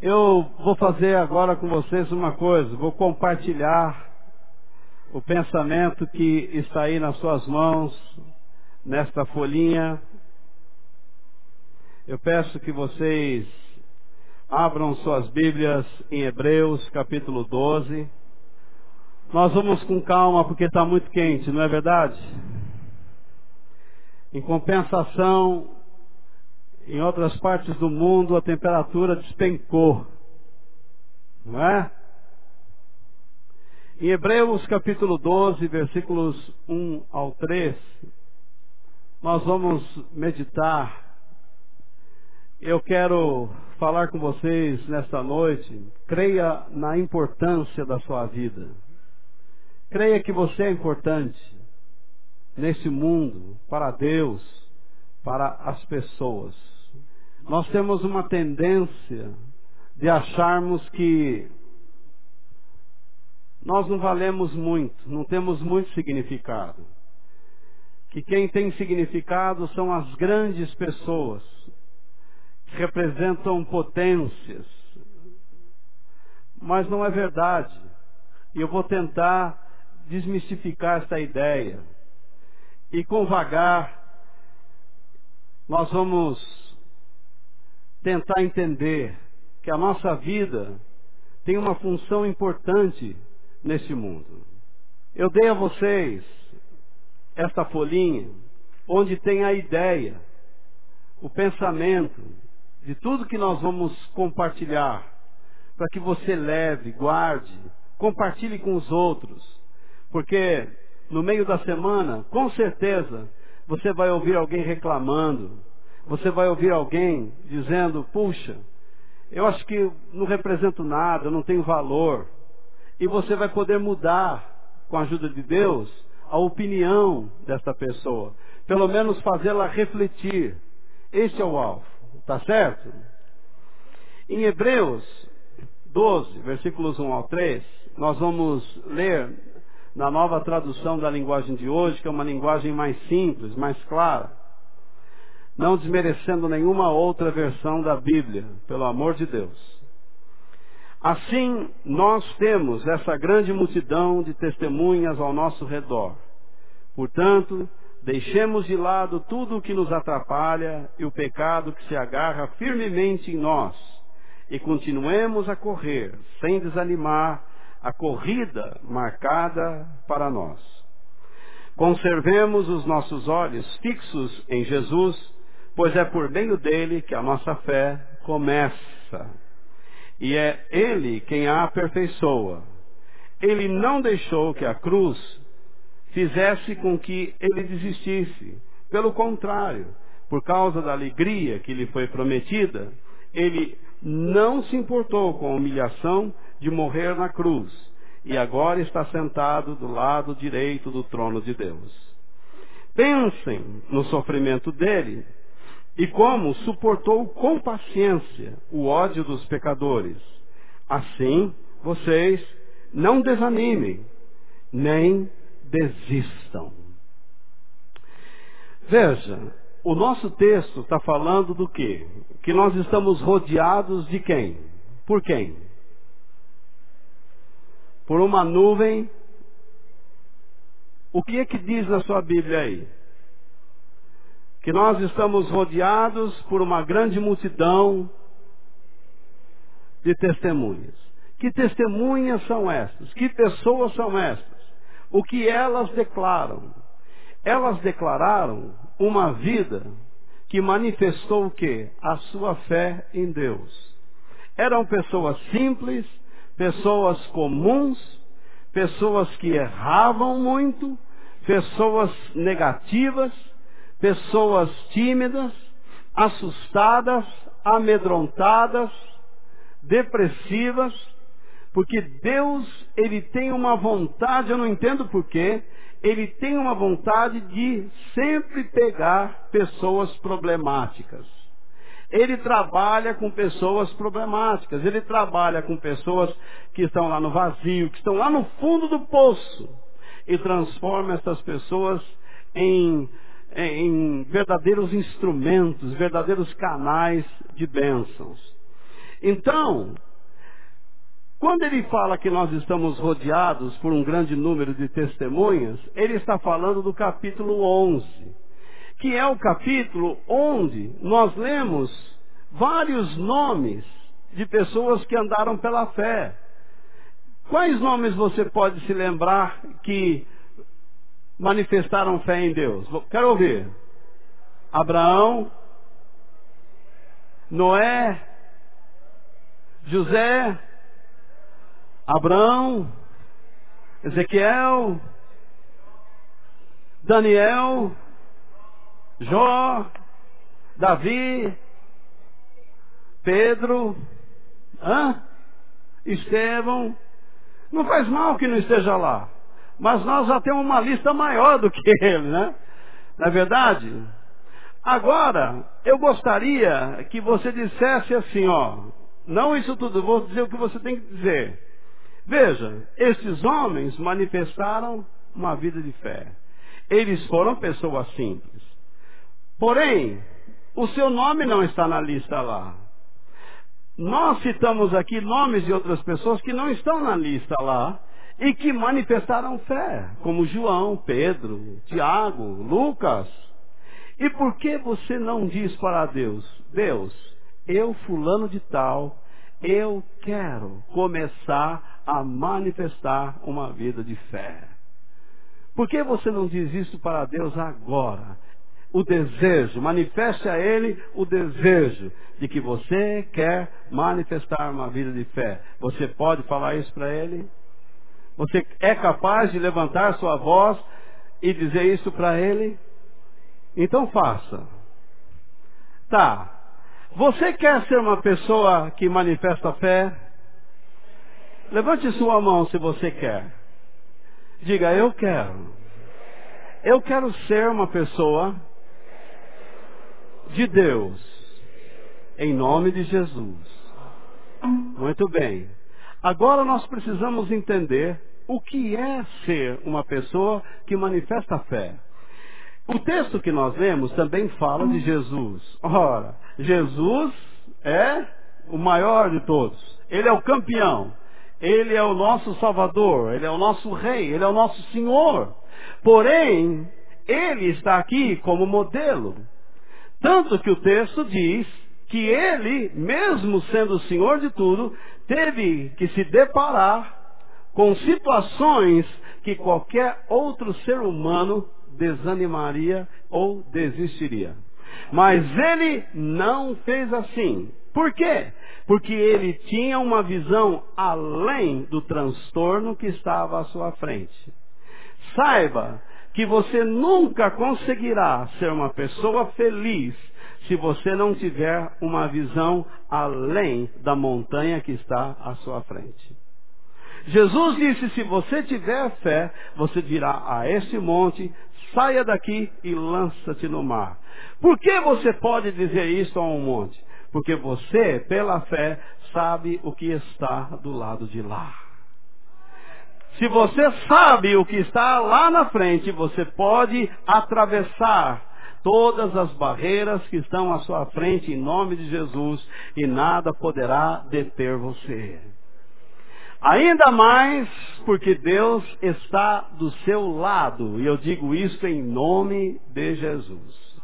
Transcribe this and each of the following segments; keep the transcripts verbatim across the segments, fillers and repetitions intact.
Eu vou fazer agora com vocês uma coisa, vou compartilhar o pensamento que está aí nas suas mãos, nesta folhinha. Eu peço que vocês abram suas Bíblias em Hebreus, capítulo doze. Nós vamos com calma porque está muito quente, não é verdade? Em compensação, em outras partes do mundo a temperatura despencou, não é? Em Hebreus capítulo doze, versículos um ao três, nós vamos meditar. Eu quero falar com vocês nesta noite. Creia na importância da sua vida. Creia que você é importante nesse mundo, para Deus, para as pessoas. Nós temos uma tendência de acharmos que nós não valemos muito, não temos muito significado. Que quem tem significado são as grandes pessoas, que representam potências. Mas não é verdade. E eu vou tentar desmistificar esta ideia. E com vagar, nós vamos tentar entender que a nossa vida tem uma função importante nesse mundo. Eu dei a vocês esta folhinha, onde tem a ideia, o pensamento de tudo que nós vamos compartilhar, para que você leve, guarde, compartilhe com os outros, porque no meio da semana, com certeza, você vai ouvir alguém reclamando, você vai ouvir alguém dizendo, puxa, eu acho que não represento nada, não tenho valor. E você vai poder mudar, com a ajuda de Deus, a opinião desta pessoa. Pelo menos fazê-la refletir. Esse é o alvo, tá certo? Em Hebreus doze, versículos um ao três, nós vamos ler na nova tradução da linguagem de hoje, que é uma linguagem mais simples, mais clara. Não desmerecendo nenhuma outra versão da Bíblia, pelo amor de Deus. Assim, nós temos essa grande multidão de testemunhas ao nosso redor. Portanto, deixemos de lado tudo o que nos atrapalha e o pecado que se agarra firmemente em nós, e continuemos a correr, sem desanimar, a corrida marcada para nós. Conservemos os nossos olhos fixos em Jesus, pois é por meio dele que a nossa fé começa. E é Ele quem a aperfeiçoa. Ele não deixou que a cruz fizesse com que ele desistisse. Pelo contrário, por causa da alegria que lhe foi prometida, ele não se importou com a humilhação de morrer na cruz. E agora está sentado do lado direito do trono de Deus. Pensem no sofrimento dele, e como suportou com paciência o ódio dos pecadores. Assim, vocês não desanimem, nem desistam. Veja, o nosso texto está falando do quê? Que nós estamos rodeados de quem? Por quem? Por uma nuvem. O que é que diz na sua Bíblia aí? Que nós estamos rodeados por uma grande multidão de testemunhas. Que testemunhas são estas? Que pessoas são estas? O que elas declaram? Elas declararam uma vida que manifestou o quê? A sua fé em Deus. Eram pessoas simples, pessoas comuns, pessoas que erravam muito, pessoas negativas, pessoas tímidas, assustadas, amedrontadas, depressivas, porque Deus, Ele tem uma vontade, eu não entendo porquê, Ele tem uma vontade de sempre pegar pessoas problemáticas. Ele trabalha com pessoas problemáticas, Ele trabalha com pessoas que estão lá no vazio, que estão lá no fundo do poço, e transforma essas pessoas em em verdadeiros instrumentos, verdadeiros canais de bênçãos. Então, quando ele fala que nós estamos rodeados por um grande número de testemunhas, ele está falando do capítulo onze, que é o capítulo onde nós lemos vários nomes de pessoas que andaram pela fé. Quais nomes você pode se lembrar que manifestaram fé em Deus? Quero ouvir. Abraão, Noé, José, Abraão, Ezequiel, Daniel, Jó, Davi, Pedro, hã? Estevão. Não faz mal que não esteja lá, mas nós já temos uma lista maior do que ele, né? Não é verdade? Agora, eu gostaria que você dissesse assim, ó, não isso tudo, vou dizer o que você tem que dizer. Veja, esses homens manifestaram uma vida de fé. Eles foram pessoas simples. Porém, o seu nome não está na lista lá. Nós citamos aqui nomes de outras pessoas que não estão na lista lá e que manifestaram fé, como João, Pedro, Tiago, Lucas. E por que você não diz para Deus, Deus, eu fulano de tal, eu quero começar a manifestar uma vida de fé? Por que você não diz isso para Deus agora? O desejo, manifeste a Ele o desejo de que você quer manifestar uma vida de fé. Você pode falar isso para Ele? Você é capaz de levantar sua voz e dizer isso para Ele? Então faça. Tá. Você quer ser uma pessoa que manifesta fé? Levante sua mão se você quer. Diga, eu quero. Eu quero ser uma pessoa de Deus, em nome de Jesus. Muito bem. Agora nós precisamos entender o que é ser uma pessoa que manifesta fé. O texto que nós lemos também fala de Jesus. Ora, Jesus é o maior de todos. Ele é o campeão. Ele é o nosso Salvador. Ele é o nosso Rei. Ele é o nosso Senhor. Porém, Ele está aqui como modelo. Tanto que o texto diz que Ele, mesmo sendo o Senhor de tudo, teve que se deparar com situações que qualquer outro ser humano desanimaria ou desistiria. Mas Ele não fez assim. Por quê? Porque Ele tinha uma visão além do transtorno que estava à sua frente. Saiba que você nunca conseguirá ser uma pessoa feliz se você não tiver uma visão além da montanha que está à sua frente. Jesus disse, se você tiver fé, você dirá a este monte, saia daqui e lança-te no mar. Por que você pode dizer isso a um monte? Porque você, pela fé, sabe o que está do lado de lá. Se você sabe o que está lá na frente, você pode atravessar todas as barreiras que estão à sua frente em nome de Jesus e nada poderá deter você. Ainda mais porque Deus está do seu lado, e eu digo isso em nome de Jesus.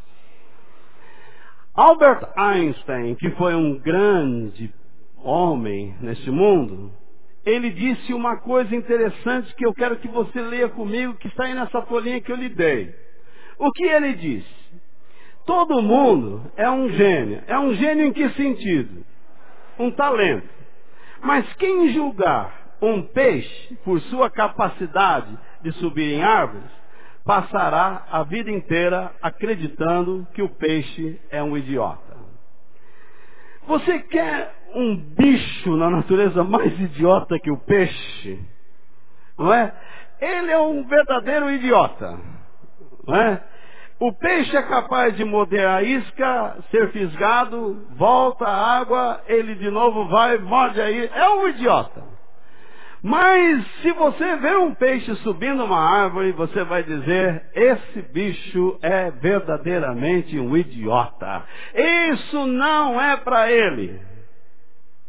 Albert Einstein, que foi um grande homem neste mundo, ele disse uma coisa interessante que eu quero que você leia comigo, que está aí nessa folhinha que eu lhe dei. O que ele disse? Todo mundo é um gênio. É um gênio em que sentido? Um talento. Mas quem julgar um peixe por sua capacidade de subir em árvores, passará a vida inteira acreditando que o peixe é um idiota. Você quer um bicho na natureza mais idiota que o peixe? Não é? Ele é um verdadeiro idiota. Não é? O peixe é capaz de morder a isca, ser fisgado, volta à água, ele de novo vai, morde a isca. É um idiota. Mas se você vê um peixe subindo uma árvore, você vai dizer, esse bicho é verdadeiramente um idiota. Isso não é para ele.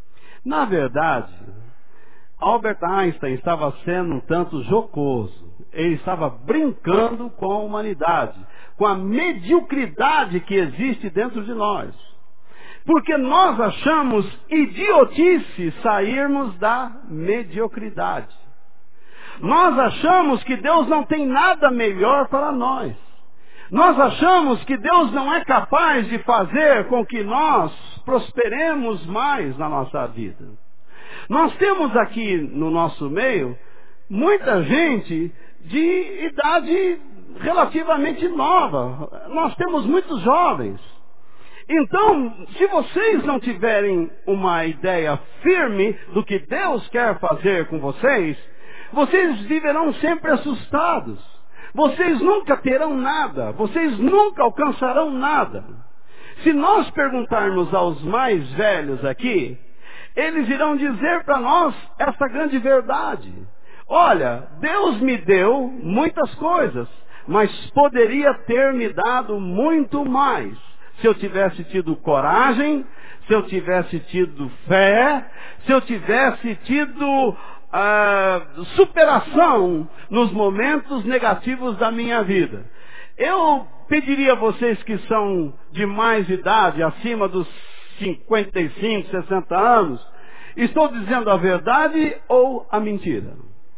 Na verdade, Albert Einstein estava sendo um tanto jocoso. Ele estava brincando com a humanidade, com a mediocridade que existe dentro de nós. Porque nós achamos idiotice sairmos da mediocridade. Nós achamos que Deus não tem nada melhor para nós. Nós achamos que Deus não é capaz de fazer com que nós prosperemos mais na nossa vida. Nós temos aqui no nosso meio muita gente de idade relativamente nova. Nós temos muitos jovens. Então, se vocês não tiverem uma ideia firme do que Deus quer fazer com vocês, vocês viverão sempre assustados. Vocês nunca terão nada. Vocês nunca alcançarão nada. Se nós perguntarmos aos mais velhos aqui, eles irão dizer para nós essa grande verdade. Olha, Deus me deu muitas coisas, mas poderia ter me dado muito mais. Se eu tivesse tido coragem, se eu tivesse tido fé, se eu tivesse tido Uh, superação nos momentos negativos da minha vida. Eu pediria a vocês que são de mais idade, acima dos cinquenta e cinco, sessenta anos, estou dizendo a verdade ou a mentira?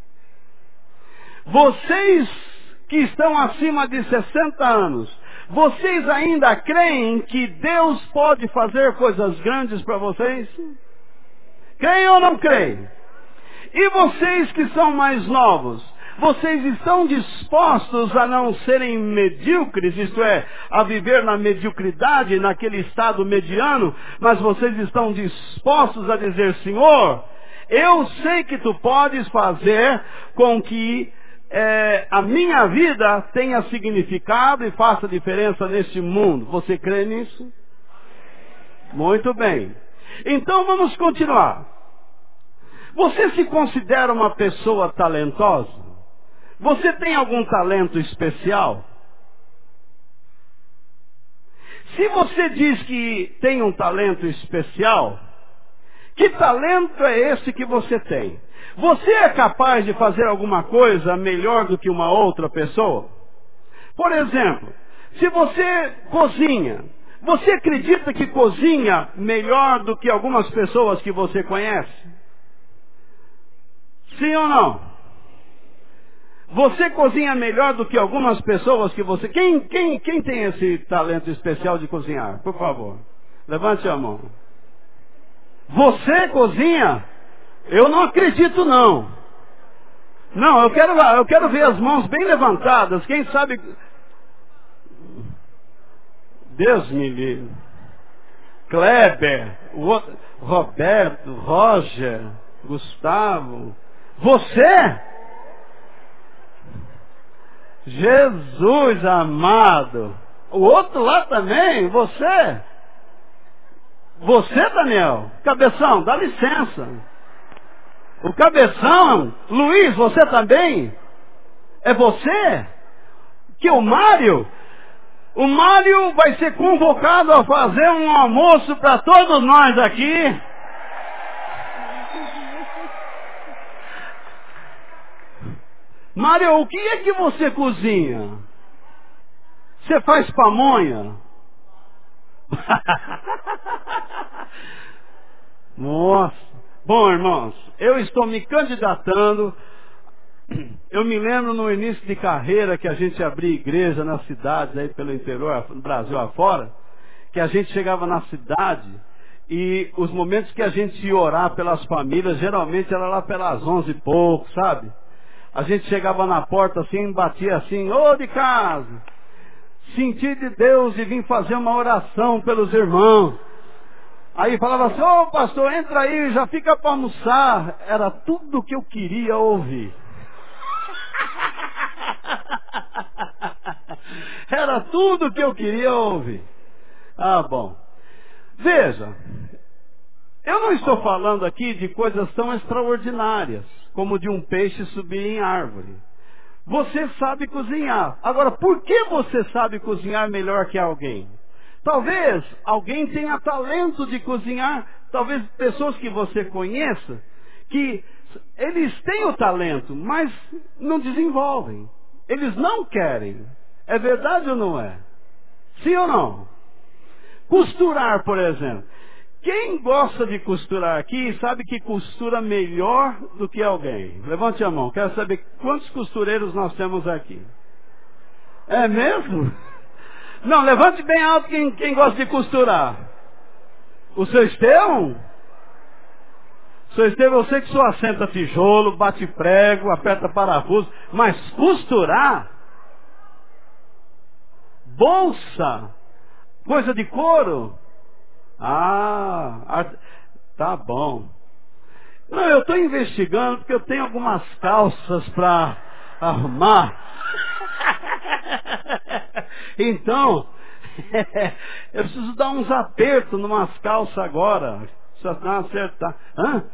Vocês que estão acima de sessenta anos, vocês ainda creem que Deus pode fazer coisas grandes para vocês? Creem ou não creem? E vocês que são mais novos, vocês estão dispostos a não serem medíocres, isto é, a viver na mediocridade, naquele estado mediano, mas vocês estão dispostos a dizer, Senhor, eu sei que Tu podes fazer com que é, a minha vida tenha significado e faça diferença neste mundo. Você crê nisso? Muito bem. Então vamos continuar. Você se considera uma pessoa talentosa? Você tem algum talento especial? Se você diz que tem um talento especial, que talento é esse que você tem? Você é capaz de fazer alguma coisa melhor do que uma outra pessoa? Por exemplo, se você cozinha, você acredita que cozinha melhor do que algumas pessoas que você conhece? Sim ou não? Você cozinha melhor do que algumas pessoas que você... Quem, quem, quem tem esse talento especial de cozinhar? Por favor, levante a mão. Você cozinha? Eu não acredito não. Não, eu quero, eu quero ver as mãos bem levantadas. Quem sabe... Deus me livre. Kleber, o outro, Roberto, Roger, Gustavo... Você? Jesus amado. O outro lá também? Você? Você, Daniel? Cabeção, dá licença. O Cabeção, Luiz, você também? É você? Que o Mário? O Mário vai ser convocado a fazer um almoço para todos nós aqui. Mário, o que é que você cozinha? Você faz pamonha? Nossa. Bom, irmãos, eu estou me candidatando. Eu me lembro no início de carreira que a gente abria igreja nas cidades aí pelo interior, no Brasil afora, que a gente chegava na cidade e os momentos que a gente ia orar pelas famílias, geralmente era lá pelas onze e pouco, sabe? A gente chegava na porta assim, batia assim, ô de casa, senti de Deus e vim fazer uma oração pelos irmãos. Aí falava assim, ô pastor, entra aí, já fica para almoçar. Era tudo o que eu queria ouvir. Era tudo o que eu queria ouvir. Ah, bom. Veja, eu não estou falando aqui de coisas tão extraordinárias, como de um peixe subir em árvore. Você sabe cozinhar. Agora, por que você sabe cozinhar melhor que alguém? Talvez alguém tenha talento de cozinhar talvez pessoas que você conheça, que eles têm o talento, mas não desenvolvem. Eles não querem. É verdade ou não é? Sim ou não? Costurar, por exemplo. Quem gosta de costurar aqui sabe que costura melhor do que alguém. Levante a mão. Quero saber quantos costureiros nós temos aqui. É mesmo? Não, levante bem alto quem, quem gosta de costurar. O seu Estevão? O seu Estevão, eu sei que só assenta tijolo, bate prego, aperta parafuso, mas costurar? Bolsa? Coisa de couro? Ah, art... tá bom. Não, eu estou investigando porque eu tenho algumas calças para arrumar. Então, eu preciso dar uns apertos numas calças agora. Só não acertar. Hã?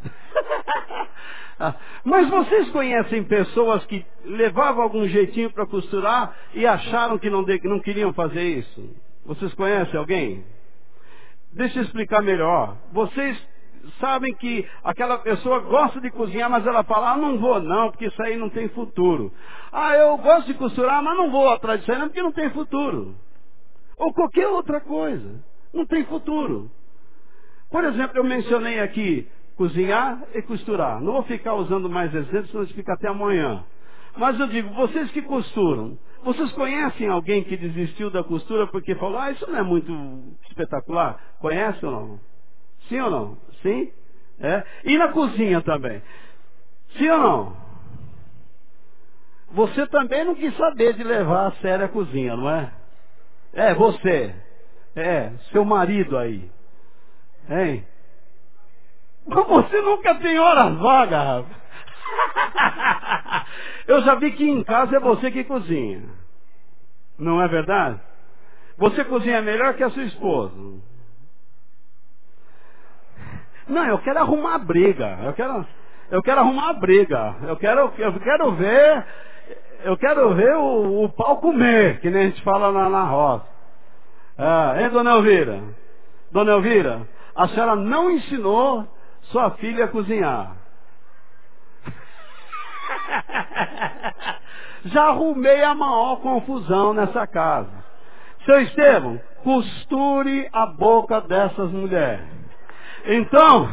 Mas vocês conhecem pessoas que levavam algum jeitinho para costurar e acharam que não, de... não queriam fazer isso? Vocês conhecem alguém? Deixa eu explicar melhor. Vocês sabem que aquela pessoa gosta de cozinhar, mas ela fala, ah, não vou não, porque isso aí não tem futuro. Ah, eu gosto de costurar, mas não vou atrás disso aí não, porque não tem futuro. Ou qualquer outra coisa. Não tem futuro. Por exemplo, eu mencionei aqui cozinhar e costurar. Não vou ficar usando mais exemplos, senão a gente fica até amanhã. Mas eu digo, vocês que costuram, vocês conhecem alguém que desistiu da costura porque falou, ah, isso não é muito espetacular? Conhece ou não? Sim ou não? Sim? É. E na cozinha também? Sim ou não? Você também não quis saber de levar a sério a cozinha, não é? É, você. É, seu marido aí. Hein? Você nunca tem hora vaga, rapaz. Eu já vi que em casa é você que cozinha. Não é verdade? Você cozinha melhor que a sua esposa. Não, eu quero arrumar briga. Eu quero, eu quero arrumar briga. Eu quero, eu quero ver, eu quero ver o, o pau comer, que nem a gente fala na, na roça. Ah, hein, dona Elvira? Dona Elvira, a senhora não ensinou sua filha a cozinhar. Já arrumei a maior confusão nessa casa. Seu Estevão, costure a boca dessas mulheres. Então,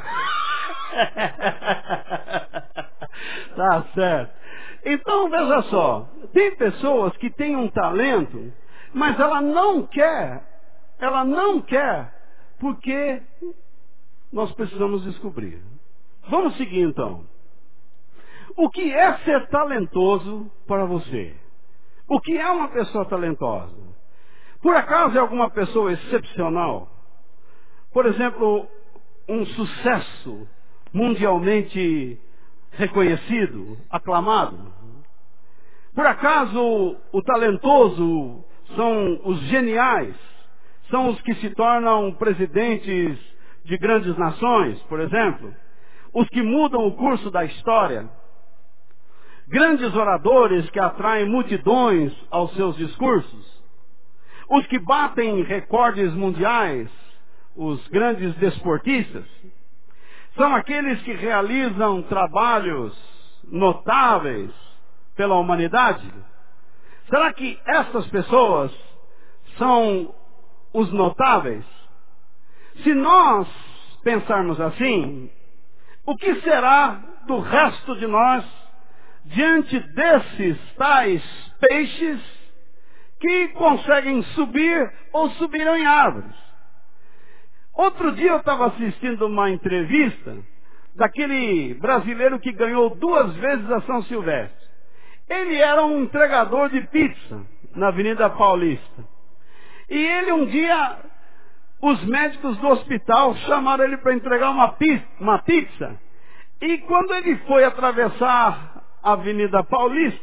tá certo. Então, veja só, tem pessoas que têm um talento, mas ela não quer, ela não quer, porque nós precisamos descobrir. Vamos seguir então. O que é ser talentoso para você? O que é uma pessoa talentosa? Por acaso é alguma pessoa excepcional? Por exemplo, um sucesso mundialmente reconhecido, aclamado? Por acaso o talentoso são os geniais? São os que se tornam presidentes de grandes nações, por exemplo? Os que mudam o curso da história? Grandes oradores que atraem multidões aos seus discursos? Os que batem recordes mundiais? Os grandes desportistas? São aqueles que realizam trabalhos notáveis pela humanidade? Será que essas pessoas são os notáveis? Se nós pensarmos assim, o que será do resto de nós diante desses tais peixes que conseguem subir ou subiram em árvores? Outro dia eu estava assistindo uma entrevista daquele brasileiro que ganhou duas vezes a São Silvestre. Ele era um entregador de pizza na Avenida Paulista. E ele um dia, os médicos do hospital chamaram ele para entregar uma pizza, uma pizza. E quando ele foi atravessar a Avenida Paulista,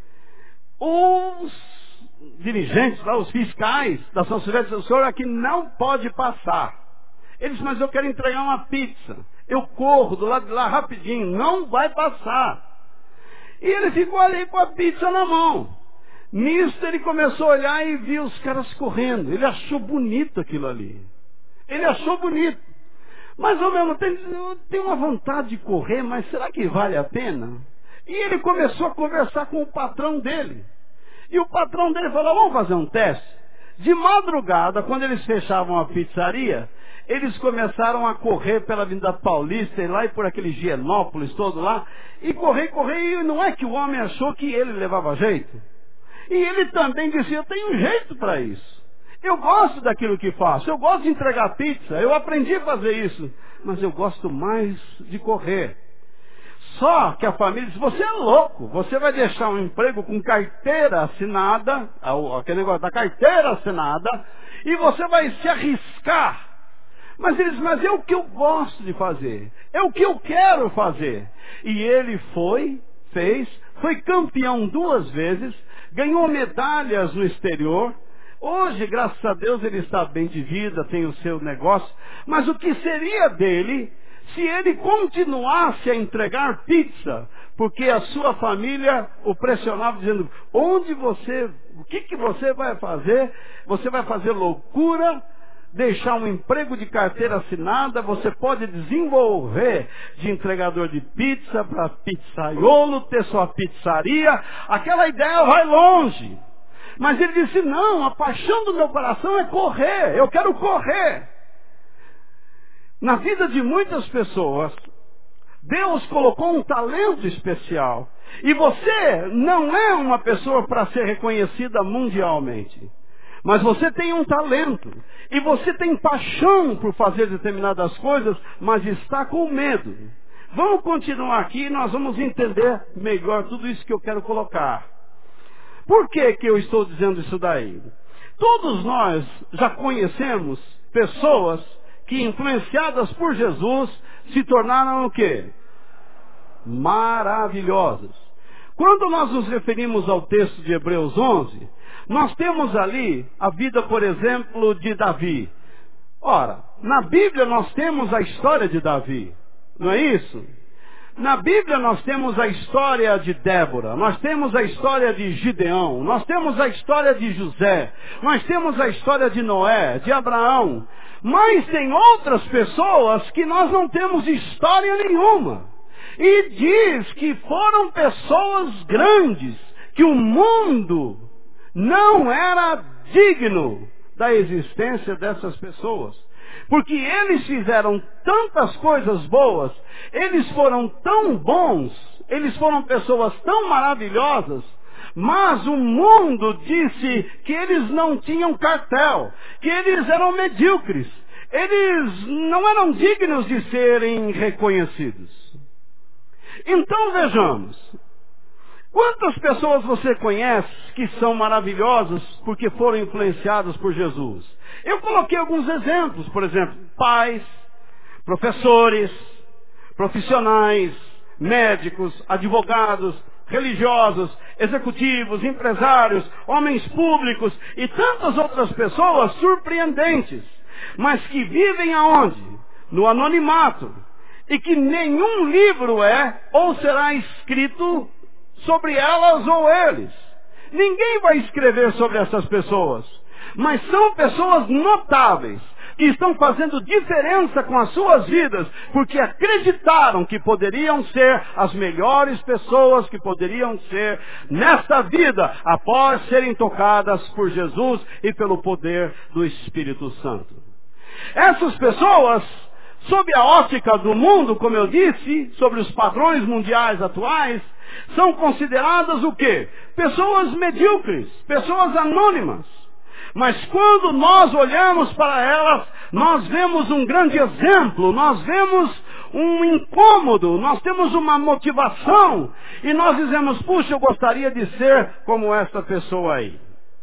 os dirigentes, lá, os fiscais da São Silvestre disseram, o senhor aqui não pode passar. Ele disse, mas eu quero entregar uma pizza. Eu corro do lado de lá rapidinho, não vai passar. E ele ficou ali com a pizza na mão. Nisso ele começou a olhar e viu os caras correndo. Ele achou bonito aquilo ali. Ele achou bonito. Mas ao mesmo tempo, eu tenho uma vontade de correr, mas será que vale a pena? E ele começou a conversar com o patrão dele. E o patrão dele falou, vamos fazer um teste. De madrugada, quando eles fechavam a pizzaria, eles começaram a correr pela Avenida Paulista, e lá e por aquele Higienópolis todo lá, e correr, correr, e não é que o homem achou que ele levava jeito. E ele também disse, eu tenho um jeito para isso. Eu gosto daquilo que faço, eu gosto de entregar pizza, eu aprendi a fazer isso, mas eu gosto mais de correr. Só que a família disse, você é louco, você vai deixar um emprego com carteira assinada, aquele negócio da carteira assinada, e você vai se arriscar. Mas ele disse, mas é o que eu gosto de fazer, é o que eu quero fazer. E ele foi, fez, foi campeão duas vezes, ganhou medalhas no exterior. Hoje, graças a Deus, ele está bem de vida, tem o seu negócio. Mas o que seria dele se ele continuasse a entregar pizza? Porque a sua família o pressionava dizendo, onde você, o que, que você vai fazer? Você vai fazer loucura, deixar um emprego de carteira assinada, você pode desenvolver de entregador de pizza para pizzaiolo, ter sua pizzaria. Aquela ideia vai longe. Mas ele disse, não, a paixão do meu coração é correr, eu quero correr. Na vida de muitas pessoas, Deus colocou um talento especial. E você não é uma pessoa para ser reconhecida mundialmente. Mas você tem um talento. E você tem paixão por fazer determinadas coisas, mas está com medo. Vamos continuar aqui e nós vamos entender melhor tudo isso que eu quero colocar. Por que que eu estou dizendo isso daí? Todos nós já conhecemos pessoas que, influenciadas por Jesus, se tornaram o quê? Maravilhosas. Quando nós nos referimos ao texto de Hebreus onze, nós temos ali a vida, por exemplo, de Davi. Ora, na Bíblia nós temos a história de Davi, não é isso? Na Bíblia nós temos a história de Débora, nós temos a história de Gideão, nós temos a história de José, nós temos a história de Noé, de Abraão. Mas tem outras pessoas que nós não temos história nenhuma. E diz que foram pessoas grandes, que o mundo não era digno da existência dessas pessoas. Porque eles fizeram tantas coisas boas, eles foram tão bons, eles foram pessoas tão maravilhosas, mas o mundo disse que eles não tinham cartel, que eles eram medíocres, eles não eram dignos de serem reconhecidos. Então vejamos, quantas pessoas você conhece que são maravilhosas porque foram influenciadas por Jesus? Eu coloquei alguns exemplos, por exemplo, pais, professores, profissionais, médicos, advogados, religiosos, executivos, empresários, homens públicos e tantas outras pessoas surpreendentes, mas que vivem aonde? No anonimato, e que nenhum livro é ou será escrito sobre elas ou eles. Ninguém vai escrever sobre essas pessoas. Mas são pessoas notáveis, que estão fazendo diferença com as suas vidas, porque acreditaram que poderiam ser as melhores pessoas que poderiam ser nesta vida, após serem tocadas por Jesus e pelo poder do Espírito Santo. Essas pessoas, sob a ótica do mundo, como eu disse, sobre os padrões mundiais atuais, são consideradas o quê? Pessoas medíocres, pessoas anônimas. Mas quando nós olhamos para elas, nós vemos um grande exemplo, nós vemos um incômodo, nós temos uma motivação, e nós dizemos, puxa, eu gostaria de ser como essa pessoa aí.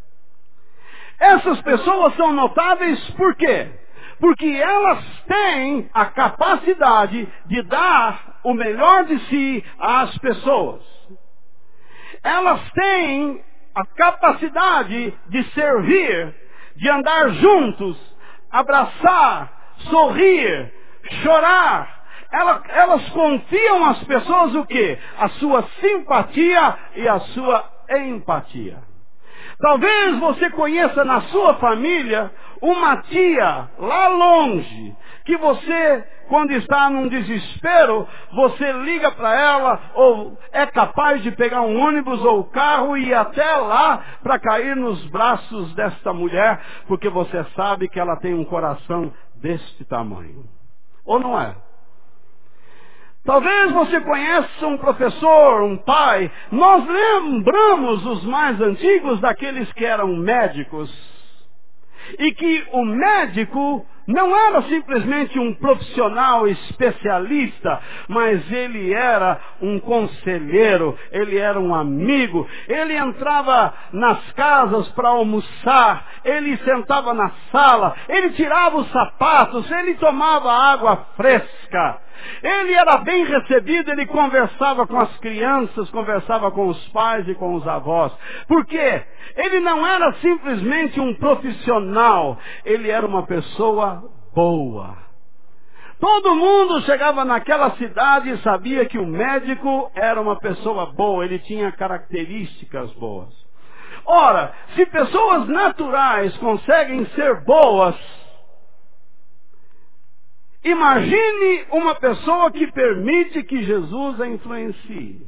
Essas pessoas são notáveis por quê? Porque elas têm a capacidade de dar o melhor de si às pessoas. Elas têm a capacidade de servir, de andar juntos, abraçar, sorrir, chorar. Elas, elas confiam às pessoas o quê? A sua simpatia e a sua empatia. Talvez você conheça na sua família uma tia lá longe, que você, quando está num desespero, você liga para ela, ou é capaz de pegar um ônibus ou carro e ir até lá para cair nos braços desta mulher, porque você sabe que ela tem um coração deste tamanho. Ou não é? Talvez você conheça um professor, um pai. Nós lembramos os mais antigos daqueles que eram médicos. E que o médico não era simplesmente um profissional especialista, mas ele era um conselheiro, ele era um amigo. Ele entrava nas casas para almoçar, ele sentava na sala, ele tirava os sapatos, ele tomava água fresca. Ele era bem recebido, ele conversava com as crianças, conversava com os pais e com os avós. Por quê? Ele não era simplesmente um profissional, ele era uma pessoa boa. Todo mundo chegava naquela cidade e sabia que o médico era uma pessoa boa, ele tinha características boas. Ora, se pessoas naturais conseguem ser boas, imagine uma pessoa que permite que Jesus a influencie.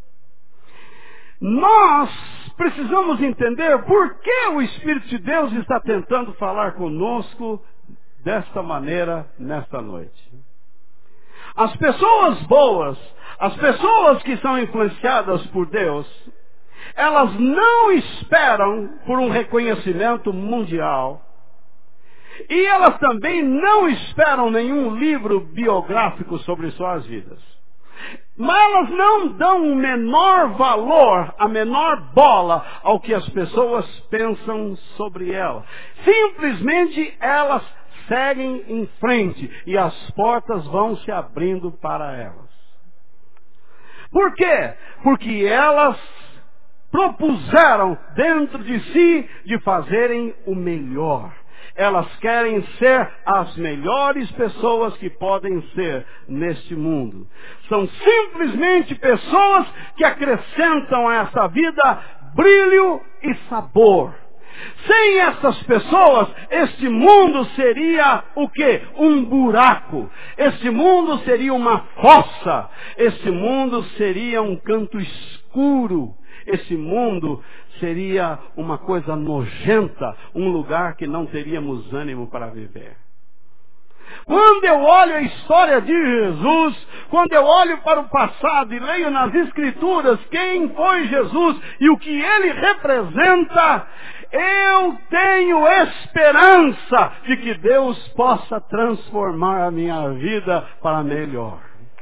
Nós precisamos entender por que o Espírito de Deus está tentando falar conosco desta maneira nesta noite. As pessoas boas, as pessoas que são influenciadas por Deus, elas não esperam por um reconhecimento mundial. E elas também não esperam nenhum livro biográfico sobre suas vidas. Mas elas não dão o menor valor, a menor bola ao que as pessoas pensam sobre ela. Simplesmente elas seguem em frente e as portas vão se abrindo para elas. Por quê? Porque elas propuseram dentro de si de fazerem o melhor. Elas querem ser as melhores pessoas que podem ser neste mundo. São simplesmente pessoas que acrescentam a essa vida brilho e sabor. Sem essas pessoas, este mundo seria o quê? Um buraco. Este mundo seria uma fossa. Este mundo seria um canto escuro. Esse mundo seria uma coisa nojenta, um lugar que não teríamos ânimo para viver. Quando eu olho a história de Jesus, quando eu olho para o passado e leio nas Escrituras quem foi Jesus e o que ele representa, eu tenho esperança de que Deus possa transformar a minha vida para melhor.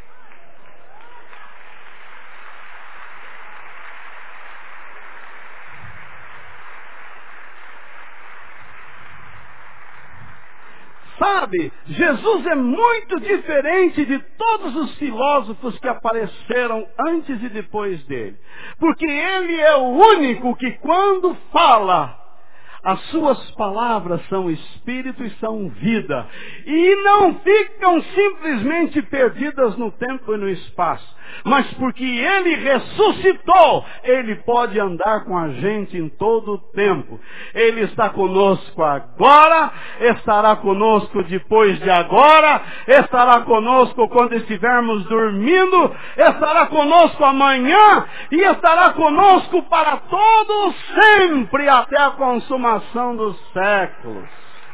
Sabe, Jesus é muito diferente de todos os filósofos que apareceram antes e depois dele. Porque ele é o único que quando fala, as suas palavras são espírito e são vida. E não ficam simplesmente perdidas no tempo e no espaço. Mas porque ele ressuscitou, ele pode andar com a gente em todo o tempo. Ele está conosco agora, estará conosco depois de agora, estará conosco quando estivermos dormindo, estará conosco amanhã e estará conosco para todo sempre, até a consumação dos séculos.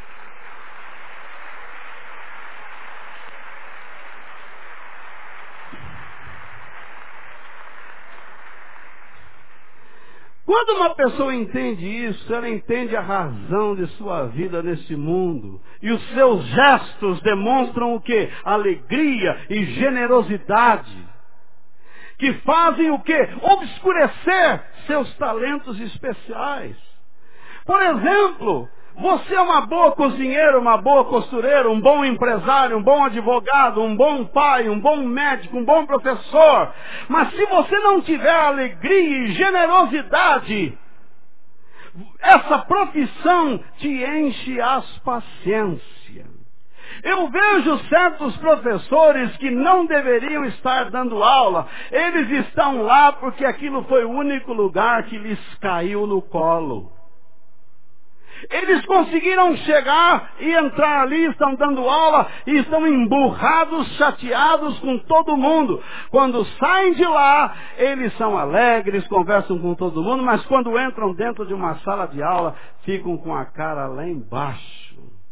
Quando uma pessoa entende isso, ela entende a razão de sua vida neste mundo. E os seus gestos demonstram o quê? Alegria e generosidade. Que fazem o quê? Obscurecer seus talentos especiais. Por exemplo, você é uma boa cozinheira, uma boa costureira, um bom empresário, um bom advogado, um bom pai, um bom médico, um bom professor. Mas se você não tiver alegria e generosidade, essa profissão te enche as paciência. Eu vejo certos professores que não deveriam estar dando aula. Eles estão lá porque aquilo foi o único lugar que lhes caiu no colo. Eles conseguiram chegar e entrar ali, estão dando aula e estão emburrados, chateados com todo mundo. Quando saem de lá, eles são alegres, conversam com todo mundo, mas quando entram dentro de uma sala de aula, ficam com a cara lá embaixo.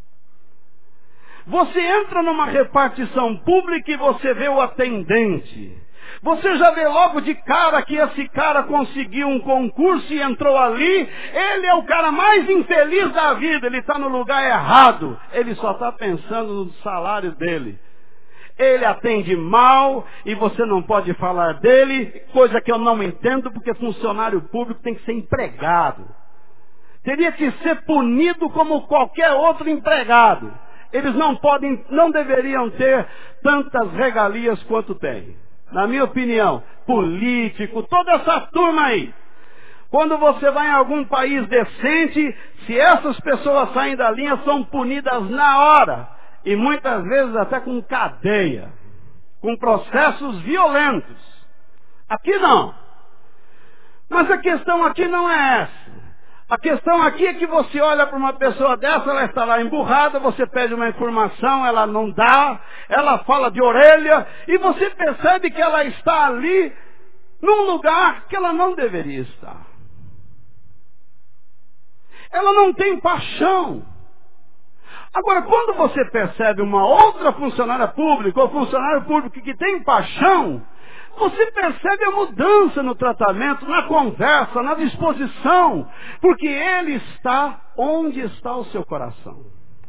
Você entra numa repartição pública e você vê o atendente. Você já vê logo de cara que esse cara conseguiu um concurso e entrou ali. Ele é o cara mais infeliz da vida. Ele está no lugar errado. Ele só está pensando no salário dele. Ele atende mal e você não pode falar dele. Coisa que eu não entendo, porque funcionário público tem que ser empregado. Teria que ser punido como qualquer outro empregado. Eles não podem, não deveriam ter tantas regalias quanto têm. Na minha opinião, político, toda essa turma aí. Quando você vai em algum país decente, se essas pessoas saem da linha, são punidas na hora. E muitas vezes até com cadeia. Com processos violentos. Aqui não. Mas a questão aqui não é essa. A questão aqui é que você olha para uma pessoa dessa, ela está lá emburrada, você pede uma informação, ela não dá, ela fala de orelha, e você percebe que ela está ali num lugar que ela não deveria estar. Ela não tem paixão. Agora, quando você percebe uma outra funcionária pública, ou funcionário público que tem paixão, você percebe a mudança no tratamento, na conversa, na disposição, porque ele está onde está o seu coração.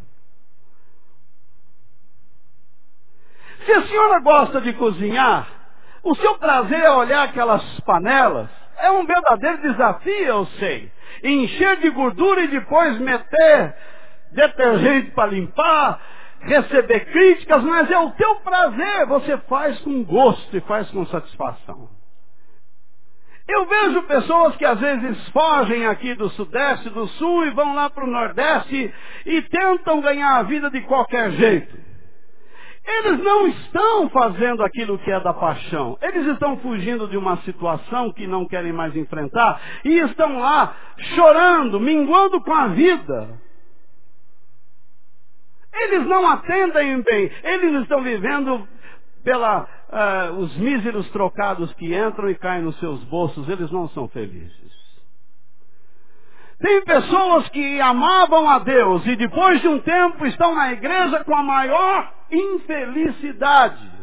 Se a senhora gosta de cozinhar, o seu prazer é olhar aquelas panelas, é um verdadeiro desafio, eu sei. Encher de gordura e depois meter detergente para limpar, receber críticas, mas é o teu prazer, você faz com gosto e faz com satisfação. Eu vejo pessoas que às vezes fogem aqui do Sudeste, do Sul e vão lá para o Nordeste e tentam ganhar a vida de qualquer jeito. Eles não estão fazendo aquilo que é da paixão. Eles estão fugindo de uma situação que não querem mais enfrentar e estão lá chorando, minguando com a vida. Eles não atendem bem, eles estão vivendo pela uh, os míseros trocados que entram e caem nos seus bolsos, eles não são felizes. Tem pessoas que amavam a Deus e depois de um tempo estão na igreja com a maior infelicidade.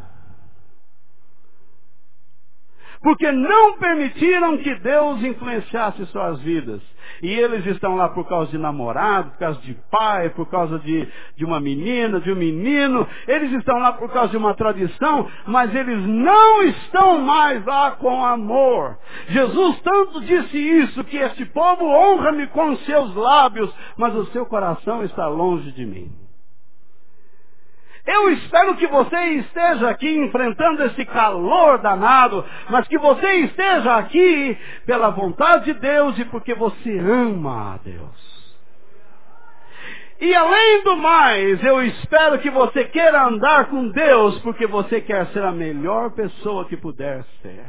Porque não permitiram que Deus influenciasse suas vidas. E eles estão lá por causa de namorado, por causa de pai, por causa de, de uma menina, de um menino. Eles estão lá por causa de uma tradição, mas eles não estão mais lá com amor. Jesus tanto disse isso, que este povo honra-me com seus lábios, mas o seu coração está longe de mim. Eu espero que você esteja aqui enfrentando esse calor danado, mas que você esteja aqui pela vontade de Deus e porque você ama a Deus. E além do mais, eu espero que você queira andar com Deus porque você quer ser a melhor pessoa que puder ser.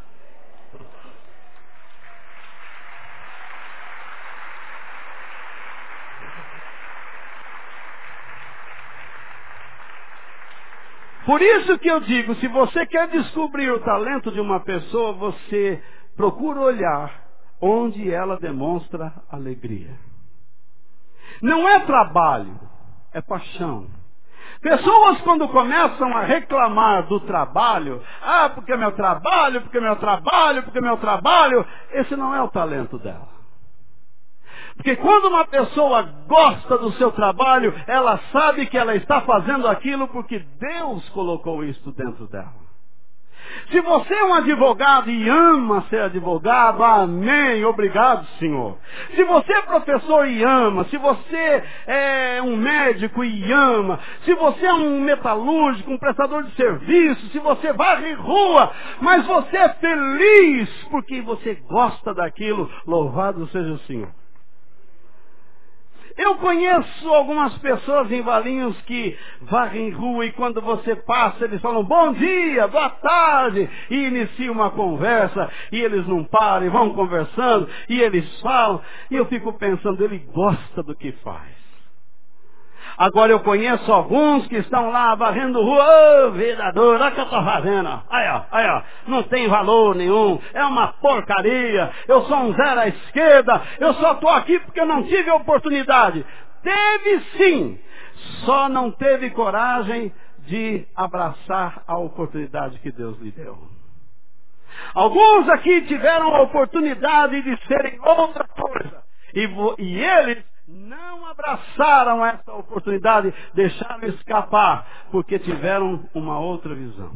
Por isso que eu digo, se você quer descobrir o talento de uma pessoa, você procura olhar onde ela demonstra alegria. Não é trabalho, é paixão. Pessoas quando começam a reclamar do trabalho, ah, porque meu trabalho, porque meu trabalho, porque meu trabalho, esse não é o talento dela. Porque quando uma pessoa gosta do seu trabalho, ela sabe que ela está fazendo aquilo porque Deus colocou isso dentro dela. Se você é um advogado e ama ser advogado, amém, obrigado, Senhor. Se você é professor e ama, se você é um médico e ama, se você é um metalúrgico, um prestador de serviço, se você varre rua, mas você é feliz porque você gosta daquilo, louvado seja o Senhor. Eu conheço algumas pessoas em Valinhos que varrem rua e quando você passa eles falam bom dia, boa tarde e iniciam uma conversa e eles não param e vão conversando e eles falam e eu fico pensando, ele gosta do que faz. Agora eu conheço alguns que estão lá varrendo rua, ô vereador, olha o que eu estou fazendo, aí ó, aí ó, não tem valor nenhum, é uma porcaria, eu sou um zero à esquerda, eu só estou aqui porque eu não tive oportunidade. Teve sim, só não teve coragem de abraçar a oportunidade que Deus lhe deu. Alguns aqui tiveram a oportunidade de serem outra coisa, e, e eles não abraçaram essa oportunidade, deixaram escapar, porque tiveram uma outra visão.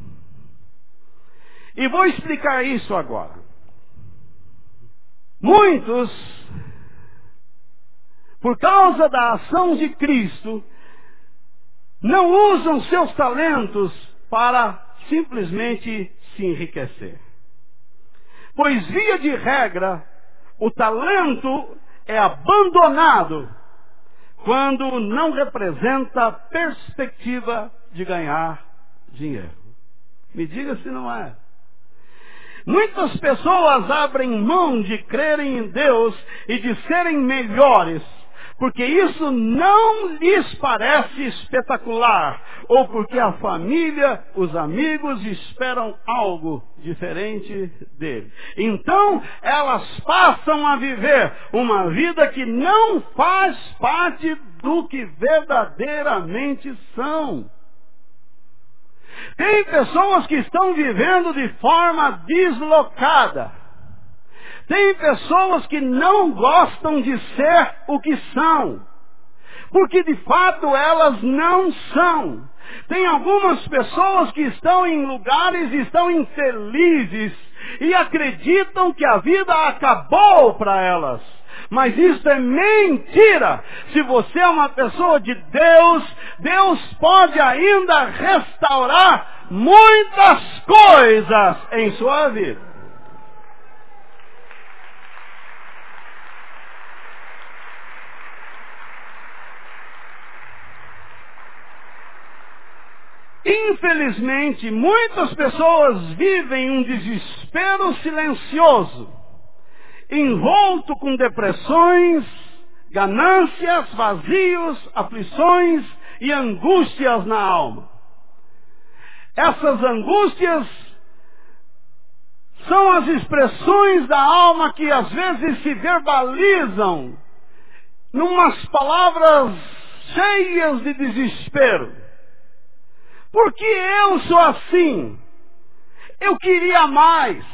E vou explicar isso agora. Muitos, por causa da ação de Cristo, não usam seus talentos para simplesmente se enriquecer. Pois, via de regra, o talento é abandonado quando não representa a perspectiva de ganhar dinheiro. Me diga se não é. Muitas pessoas abrem mão de crerem em Deus e de serem melhores, porque isso não lhes parece espetacular, ou porque a família, os amigos esperam algo diferente dele. Então, elas passam a viver uma vida que não faz parte do que verdadeiramente são. Tem pessoas que estão vivendo de forma deslocada. Tem pessoas que não gostam de ser o que são, porque de fato elas não são. Tem algumas pessoas que estão em lugares e estão infelizes e acreditam que a vida acabou para elas. Mas isso é mentira. Se você é uma pessoa de Deus, Deus pode ainda restaurar muitas coisas em sua vida. Infelizmente, muitas pessoas vivem um desespero silencioso, envolto com depressões, ganâncias, vazios, aflições e angústias na alma. Essas angústias são as expressões da alma que às vezes se verbalizam numas palavras cheias de desespero. Porque eu sou assim. Eu queria mais.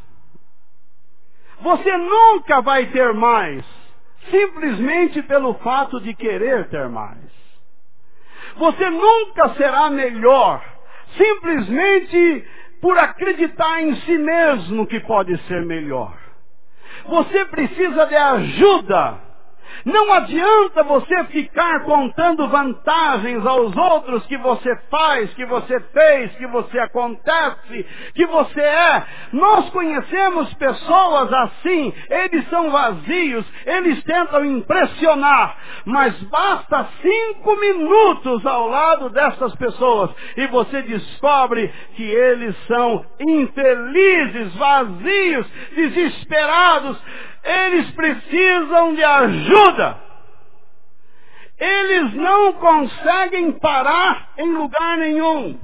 Você nunca vai ter mais, simplesmente pelo fato de querer ter mais. Você nunca será melhor, simplesmente por acreditar em si mesmo que pode ser melhor. Você precisa de ajuda. Não adianta você ficar contando vantagens aos outros que você faz, que você fez, que você acontece, que você é. Nós conhecemos pessoas assim, eles são vazios, eles tentam impressionar, mas basta cinco minutos ao lado dessas pessoas e você descobre que eles são infelizes, vazios, desesperados. Eles precisam de ajuda. Eles não conseguem parar em lugar nenhum.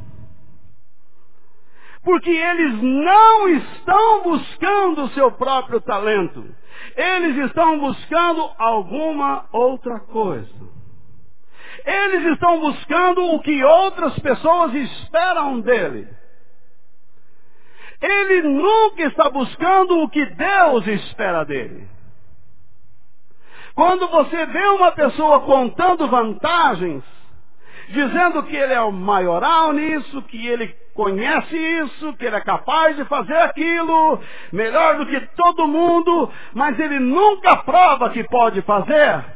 Porque eles não estão buscando o seu próprio talento. Eles estão buscando alguma outra coisa. Eles estão buscando o que outras pessoas esperam dele. Ele nunca está buscando o que Deus espera dele. Quando você vê uma pessoa contando vantagens, dizendo que ele é o maioral nisso, que ele conhece isso, que ele é capaz de fazer aquilo, melhor do que todo mundo, mas ele nunca prova que pode fazer,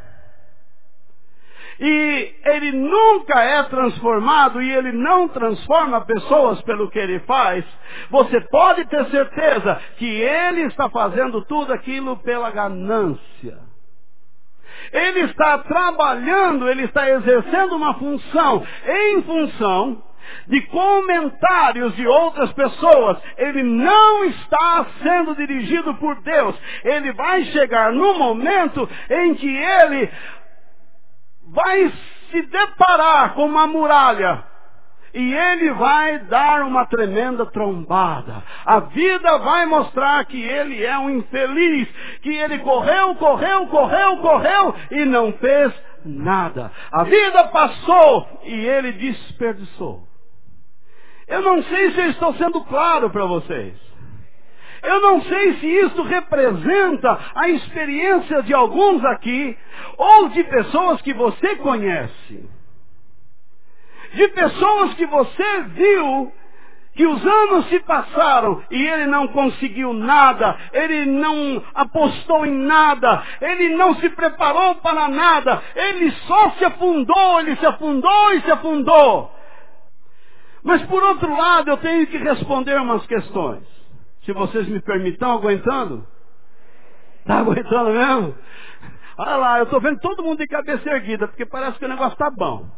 e ele nunca é transformado e ele não transforma pessoas pelo que ele faz, você pode ter certeza que ele está fazendo tudo aquilo pela ganância. Ele está trabalhando, ele está exercendo uma função em função de comentários de outras pessoas. Ele não está sendo dirigido por Deus. Ele vai chegar no momento em que ele vai se deparar com uma muralha. E ele vai dar uma tremenda trombada. A vida vai mostrar que ele é um infeliz. Que ele correu, correu, correu, correu e não fez nada. A vida passou e ele desperdiçou. Eu não sei se eu estou sendo claro para vocês. Eu não sei se isso representa a experiência de alguns aqui, ou de pessoas que você conhece. De pessoas que você viu, que os anos se passaram e ele não conseguiu nada, ele não apostou em nada, ele não se preparou para nada, ele só se afundou, ele se afundou e se afundou. Mas por outro lado, eu tenho que responder umas questões. Se vocês me permitem, estão aguentando? Está aguentando mesmo? Olha lá, eu estou vendo todo mundo de cabeça erguida, porque parece que o negócio está bom.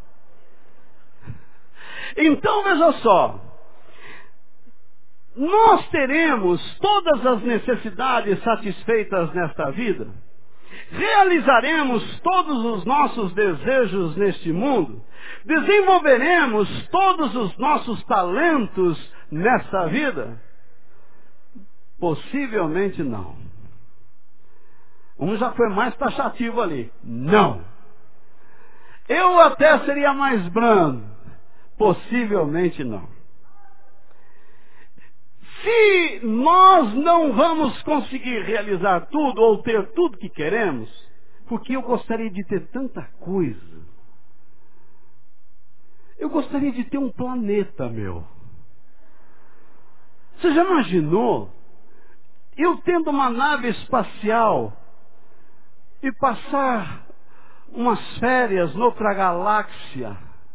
Então veja só. Nós teremos todas as necessidades satisfeitas nesta vida? Realizaremos todos os nossos desejos neste mundo? Desenvolveremos todos os nossos talentos nesta vida? Possivelmente não. Um já foi mais taxativo ali. Não. Eu até seria mais brando. Possivelmente não. Se nós não vamos conseguir realizar tudo ou ter tudo que queremos, porque eu gostaria de ter tanta coisa. Eu gostaria de ter um planeta meu. Você já imaginou? Eu tendo uma nave espacial e passar umas férias noutra galáxia,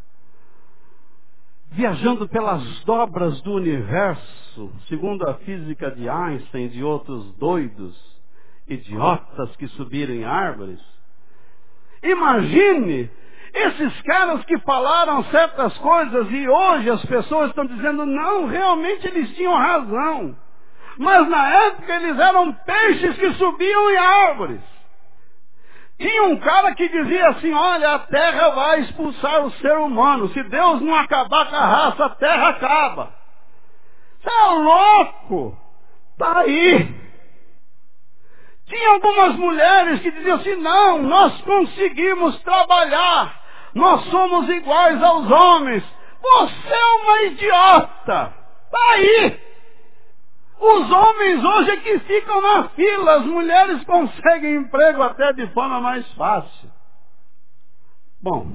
viajando pelas dobras do universo, segundo a física de Einstein e de outros doidos, idiotas que subiram em árvores. Imagine esses caras que falaram certas coisas e hoje as pessoas estão dizendo, não, realmente eles tinham razão. Mas na época eles eram peixes que subiam em árvores. Tinha um cara que dizia assim, olha, a terra vai expulsar o ser humano. Se Deus não acabar com a raça, a terra acaba. Você é louco? Tá aí. Tinha algumas mulheres que diziam assim, não, nós conseguimos trabalhar. Nós somos iguais aos homens. Você é uma idiota. Tá aí. Os homens hoje é que ficam na fila, as mulheres conseguem emprego até de forma mais fácil. Bom,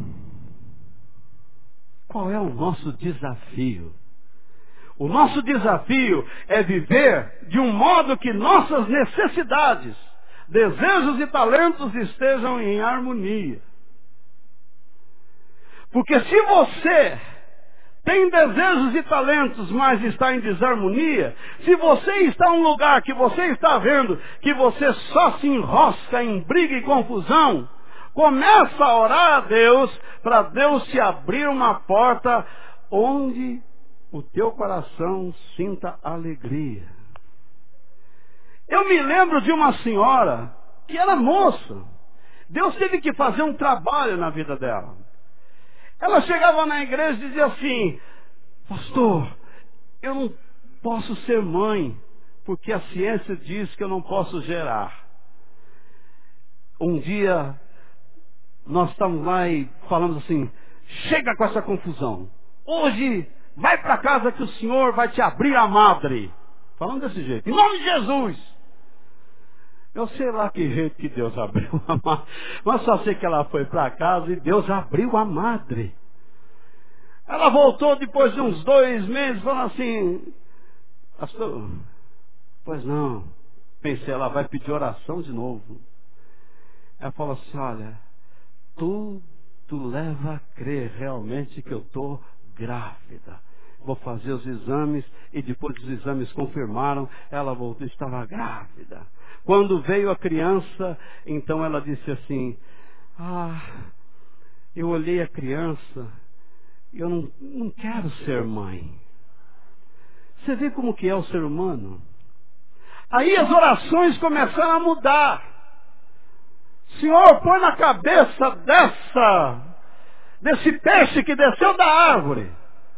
qual é o nosso desafio? O nosso desafio é viver de um modo que nossas necessidades, desejos e talentos estejam em harmonia. Porque se você tem desejos e talentos, mas está em desarmonia, se você está em um lugar que você está vendo que você só se enrosca em briga e confusão, começa a orar a Deus para Deus te abrir uma porta onde o teu coração sinta alegria. Eu me lembro de uma senhora que era moça. Deus teve que fazer um trabalho na vida dela. Ela chegava na igreja e dizia assim, pastor, eu não posso ser mãe, porque a ciência diz que eu não posso gerar. Um dia, nós estamos lá e falamos assim, chega com essa confusão. Hoje, vai para casa que o Senhor vai te abrir a madre. Falando desse jeito, em nome de Jesus. Eu sei lá que jeito que Deus abriu a madre, mas só sei que ela foi para casa e Deus abriu a madre. Ela voltou depois de uns dois meses, falando assim, pastor, pois não, pensei, ela vai pedir oração de novo. Ela falou assim, olha, tudo leva a crer realmente que eu estou grávida. vou fazer os exames. E depois os exames confirmaram, ela voltou, estava grávida. Quando veio a criança, então ela disse assim, ah, eu olhei a criança, eu não, não quero ser mãe. Você vê como que é o ser humano? Aí as orações começaram a mudar. Senhor, põe na cabeça dessa, desse peixe que desceu da árvore,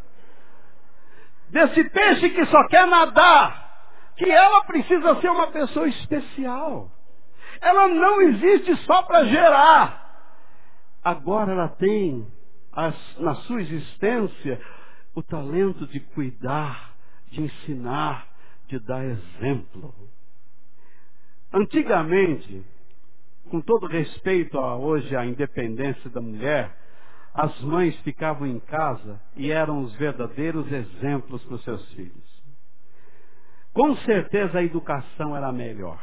desse peixe que só quer nadar, que ela precisa ser uma pessoa especial. Ela não existe só para gerar. Agora ela tem as, na sua existência o talento de cuidar, de ensinar, de dar exemplo. Antigamente, com todo respeito a hoje à independência da mulher, as mães ficavam em casa e eram os verdadeiros exemplos para os seus filhos. Com certeza a educação era melhor.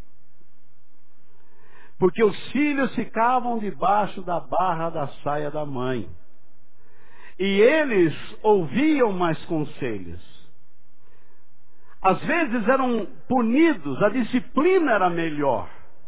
Porque os filhos ficavam debaixo da barra da saia da mãe. E eles ouviam mais conselhos. Às vezes eram punidos, a disciplina era melhor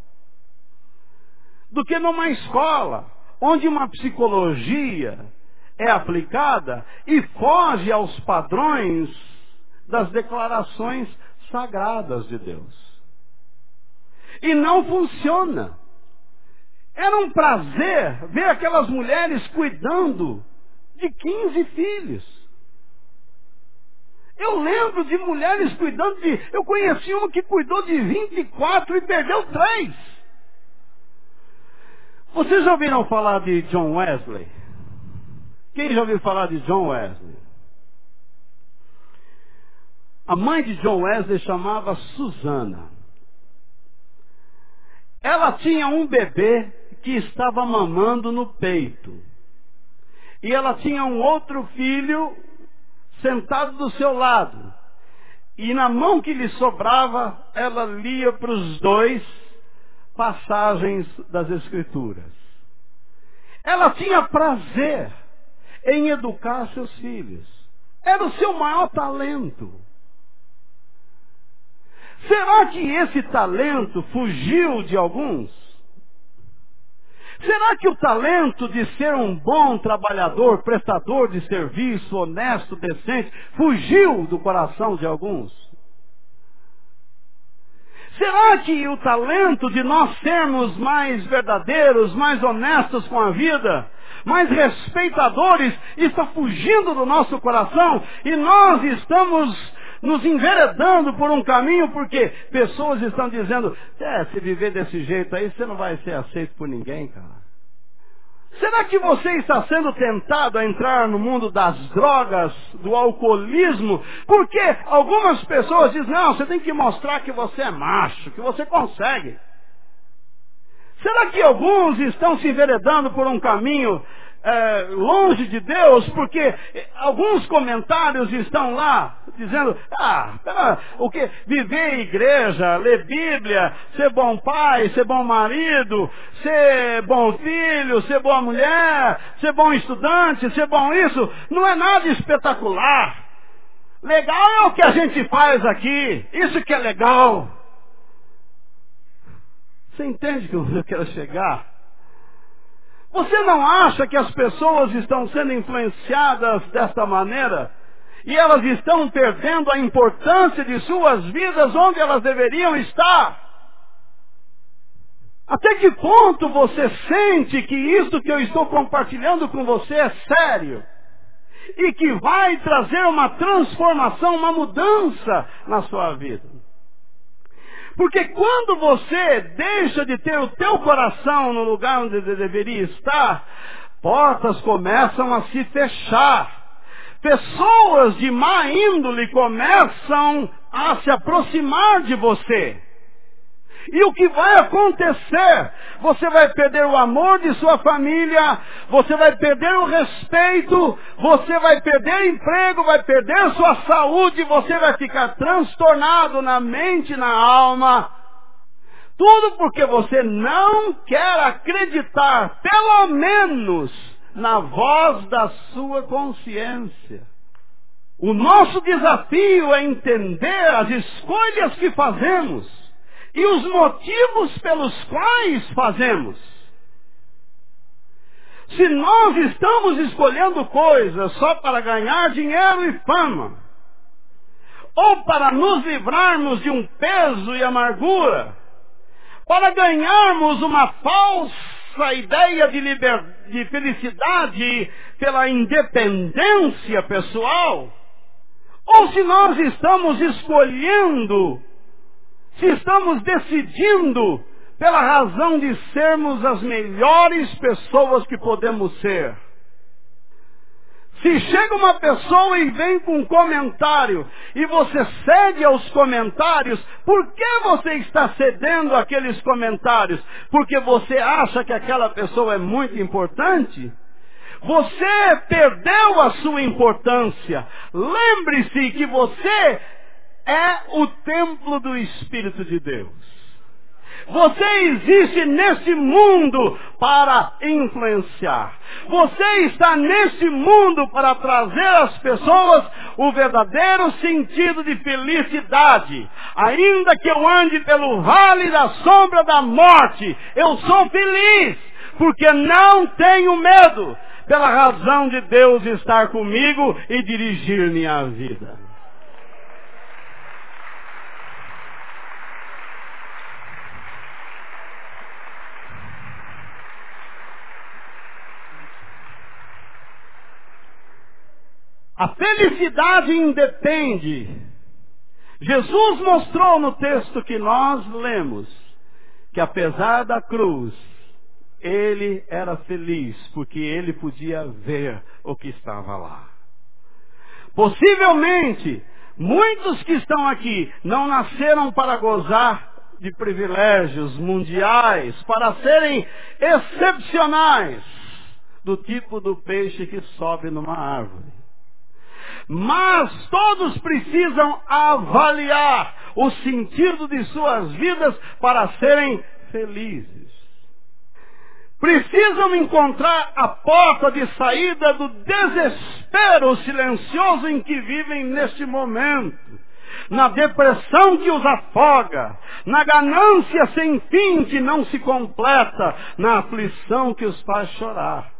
do que numa escola, onde uma psicologia é aplicada e foge aos padrões das declarações sagradas de Deus. E não funciona. Era um prazer ver aquelas mulheres cuidando de quinze filhos. Eu lembro de mulheres cuidando de... Eu conheci uma que cuidou de vinte e quatro e perdeu três. Vocês já ouviram falar de John Wesley? Quem já ouviu falar de John Wesley? A mãe de John Wesley chamava Susana. Ela tinha um bebê que estava mamando no peito. E ela tinha um outro filho sentado do seu lado. E na mão que lhe sobrava, ela lia para os dois passagens das Escrituras. Ela tinha prazer em educar seus filhos. Era o seu maior talento. Será que esse talento fugiu de alguns? Será que o talento de ser um bom trabalhador, prestador de serviço, honesto, decente, fugiu do coração de alguns? Será que o talento de nós sermos mais verdadeiros, mais honestos com a vida, mais respeitadores, está fugindo do nosso coração e nós estamos nos enveredando por um caminho porque pessoas estão dizendo, é, se viver desse jeito aí, você não vai ser aceito por ninguém, cara. Será que você está sendo tentado a entrar no mundo das drogas, do alcoolismo? Porque algumas pessoas dizem, não, você tem que mostrar que você é macho, que você consegue. Será que alguns estão se enveredando por um caminho é, longe de Deus? Porque alguns comentários estão lá dizendo, ah, pera, o que? Viver em igreja, ler Bíblia, ser bom pai, ser bom marido, ser bom filho, ser boa mulher, ser bom estudante, ser bom isso, não é nada espetacular. Legal é o que a gente faz aqui, isso que é legal. Você entende que eu quero chegar? Você não acha que as pessoas estão sendo influenciadas desta maneira? E elas estão perdendo a importância de suas vidas onde elas deveriam estar? Até que ponto você sente que isso que eu estou compartilhando com você é sério? E que vai trazer uma transformação, uma mudança na sua vida? Porque quando você deixa de ter o teu coração no lugar onde deveria estar, portas começam a se fechar. Pessoas de má índole começam a se aproximar de você. E o que vai acontecer? Você vai perder o amor de sua família, você vai perder o respeito, você vai perder emprego, vai perder sua saúde, você vai ficar transtornado na mente e na alma. Tudo porque você não quer acreditar, pelo menos, na voz da sua consciência. O nosso desafio é entender as escolhas que fazemos e os motivos pelos quais fazemos. Se nós estamos escolhendo coisas só para ganhar dinheiro e fama, ou para nos livrarmos de um peso e amargura, para ganharmos uma falsa ideia de, liber... de felicidade pela independência pessoal, ou se nós estamos escolhendo, se estamos decidindo pela razão de sermos as melhores pessoas que podemos ser. Se chega uma pessoa e vem com um comentário e você cede aos comentários, por que você está cedendo àqueles comentários? Porque você acha que aquela pessoa é muito importante? Você perdeu a sua importância. Lembre-se que você é o templo do Espírito de Deus. Você existe nesse mundo para influenciar. Você está nesse mundo para trazer às pessoas o verdadeiro sentido de felicidade. Ainda que eu ande pelo vale da sombra da morte, eu sou feliz, porque não tenho medo, pela razão de Deus estar comigo e dirigir minha vida. A felicidade independe. Jesus mostrou no texto que nós lemos que apesar da cruz, ele era feliz porque ele podia ver o que estava lá. Possivelmente, muitos que estão aqui não nasceram para gozar de privilégios mundiais, para serem excepcionais, do tipo do peixe que sobe numa árvore. Mas todos precisam avaliar o sentido de suas vidas para serem felizes. Precisam encontrar a porta de saída do desespero silencioso em que vivem neste momento, na depressão que os afoga, na ganância sem fim que não se completa, na aflição que os faz chorar.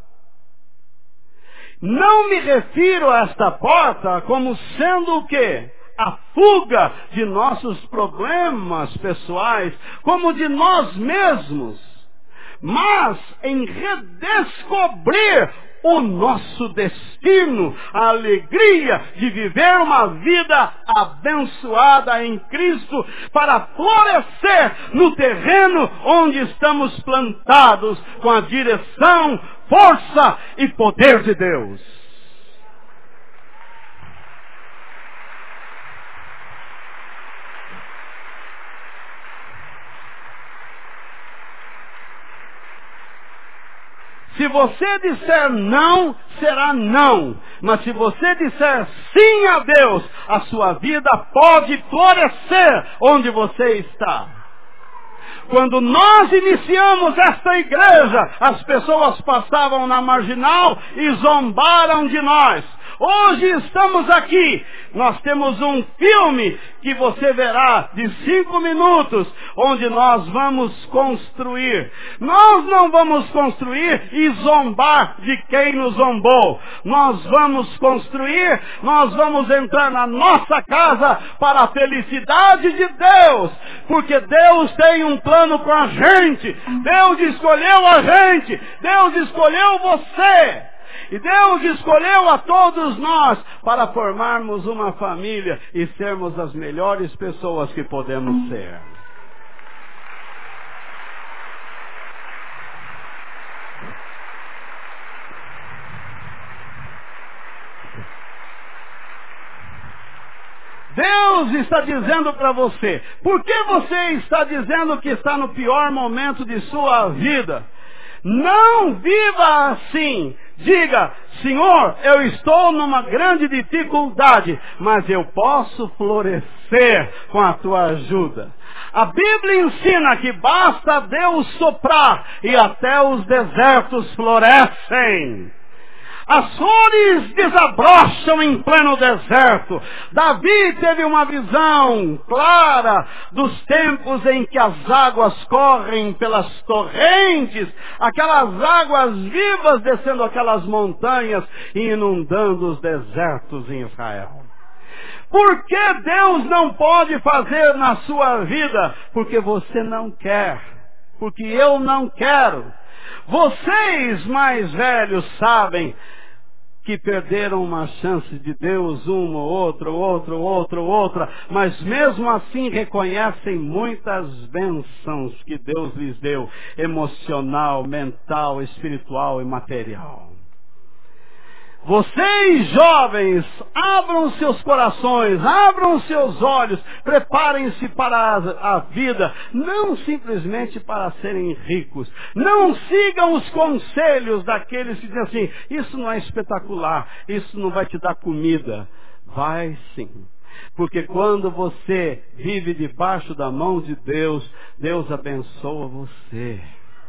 Não me refiro a esta porta como sendo o quê? A fuga de nossos problemas pessoais, como de nós mesmos, mas em redescobrir o nosso destino, a alegria de viver uma vida abençoada em Cristo, para florescer no terreno onde estamos plantados, com a direção, força e poder de Deus. Se você disser não, será não. Mas se você disser sim a Deus, a sua vida pode florescer onde você está. Quando nós iniciamos esta igreja, as pessoas passavam na marginal e zombaram de nós. Hoje estamos aqui. Nós temos um filme que você verá de cinco minutos, onde nós vamos construir. Nós não vamos construir e zombar de quem nos zombou. Nós vamos construir, nós vamos entrar na nossa casa para a felicidade de Deus. Porque Deus tem um plano com a gente. Deus escolheu a gente. Deus escolheu você. E Deus escolheu a todos nós para formarmos uma família e sermos as melhores pessoas que podemos ser. Deus está dizendo para você, por que você está dizendo que está no pior momento de sua vida? Não viva assim. Diga, Senhor, eu estou numa grande dificuldade, mas eu posso florescer com a tua ajuda. A Bíblia ensina que basta Deus soprar e até os desertos florescem. As flores desabrocham em pleno deserto. Davi teve uma visão clara dos tempos em que as águas correm pelas torrentes, aquelas águas vivas descendo aquelas montanhas e inundando os desertos em Israel. Por que Deus não pode fazer na sua vida? Porque você não quer. Porque eu não quero. Vocês mais velhos sabem que perderam uma chance de Deus, uma, outra, outra, outra, outra, mas mesmo assim reconhecem muitas bênçãos que Deus lhes deu, emocional, mental, espiritual e material. Vocês jovens, abram seus corações, abram seus olhos, preparem-se para a, a vida, não simplesmente para serem ricos. Não sigam os conselhos daqueles que dizem assim, isso não é espetacular, isso não vai te dar comida. Vai sim. Porque quando você vive debaixo da mão de Deus, Deus abençoa você.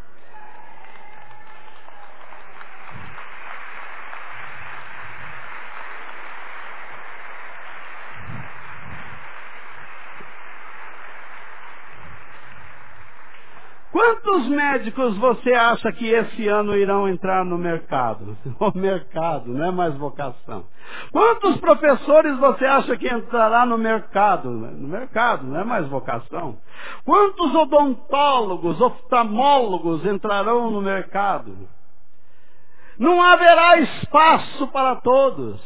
Quantos médicos você acha que esse ano irão entrar no mercado? O mercado, não é mais vocação. Quantos professores você acha que entrará no mercado? No mercado, não é mais vocação. Quantos odontólogos, oftalmólogos entrarão no mercado? Não haverá espaço para todos.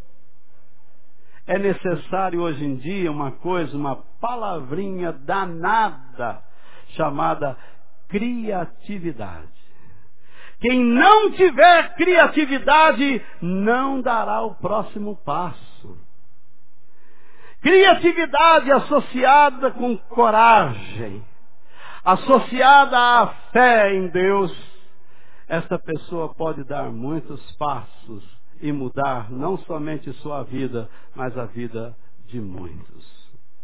É necessário hoje em dia uma coisa, uma palavrinha danada, chamada criatividade. Quem não tiver criatividade não dará o próximo passo. Criatividade associada com coragem, associada à fé em Deus, esta pessoa pode dar muitos passos e mudar não somente sua vida, mas a vida de muitos.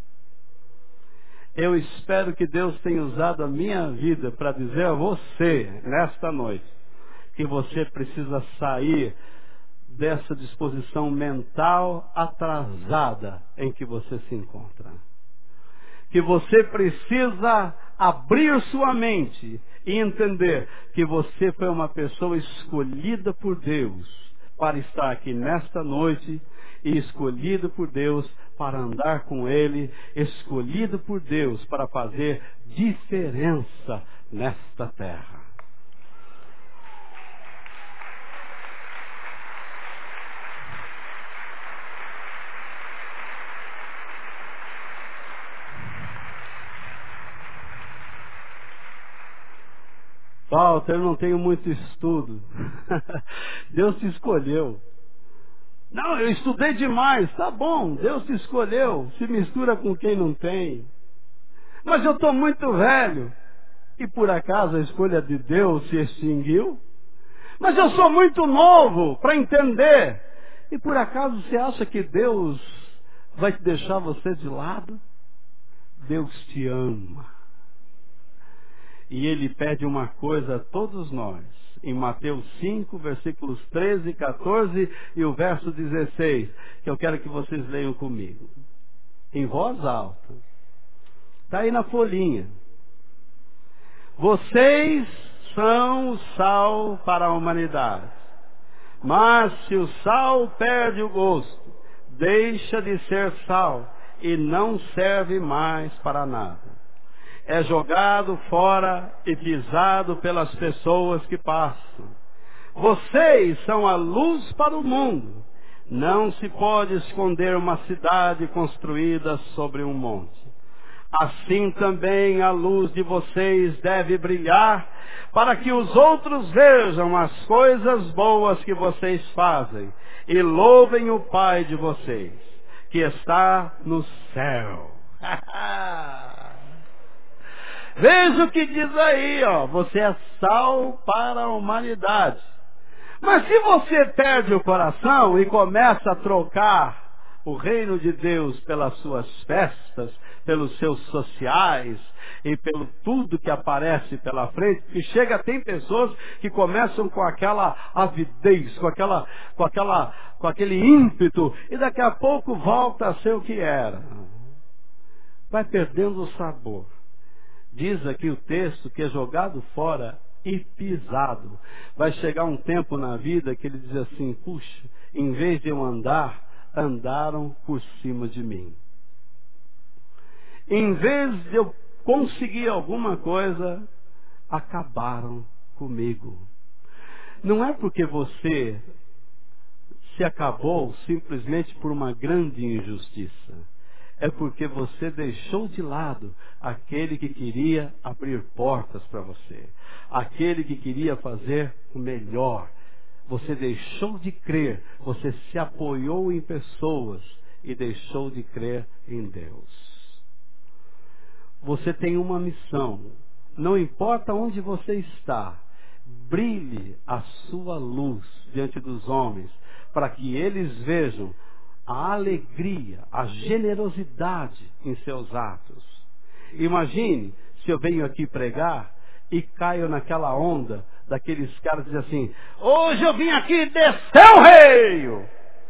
Eu espero que Deus tenha usado a minha vida para dizer a você, nesta noite, que você precisa sair dessa disposição mental atrasada em que você se encontra. Que você precisa abrir sua mente e entender que você foi uma pessoa escolhida por Deus para estar aqui nesta noite e escolhido por Deus para andar com Ele, escolhido por Deus para fazer diferença nesta terra. Walter, eu não tenho muito estudo. Deus te escolheu. Não, eu estudei demais. Tá bom, Deus te escolheu. Se mistura com quem não tem. Mas eu estou muito velho. E por acaso a escolha de Deus se extinguiu? Mas eu sou muito novo para entender. E por acaso você acha que Deus vai te deixar você de lado? Deus te ama. E Ele pede uma coisa a todos nós. Em Mateus cinco, versículos treze e quatorze e o verso dezesseis, que eu quero que vocês leiam comigo. Em voz alta. Está aí na folhinha. Vocês são o sal para a humanidade. Mas se o sal perde o gosto, deixa de ser sal e não serve mais para nada. É jogado fora e pisado pelas pessoas que passam. Vocês são a luz para o mundo. Não se pode esconder uma cidade construída sobre um monte. Assim também a luz de vocês deve brilhar, para que os outros vejam as coisas boas que vocês fazem e louvem o Pai de vocês, que está no céu. Veja o que diz aí, ó. Você é sal para a humanidade. Mas se você perde o coração e começa a trocar o reino de Deus pelas suas festas, pelos seus sociais e pelo tudo que aparece pela frente, que chega, tem pessoas que começam com aquela avidez, com aquela, com aquela, com aquele ímpeto, e daqui a pouco volta a ser o que era. Vai perdendo o sabor. Diz aqui o texto que é jogado fora e pisado. Vai chegar um tempo na vida que ele diz assim: puxa, em vez de eu andar, andaram por cima de mim. Em vez de eu conseguir alguma coisa, acabaram comigo. Não é porque você se acabou simplesmente por uma grande injustiça. É porque você deixou de lado aquele que queria abrir portas para você. Aquele que queria fazer o melhor. Você deixou de crer. Você se apoiou em pessoas e deixou de crer em Deus. Você tem uma missão. Não importa onde você está. Brilhe a sua luz diante dos homens, para que eles vejam a alegria, a generosidade em seus atos. Imagine se eu venho aqui pregar e caio naquela onda daqueles caras que dizem assim: hoje eu vim aqui descer o reio,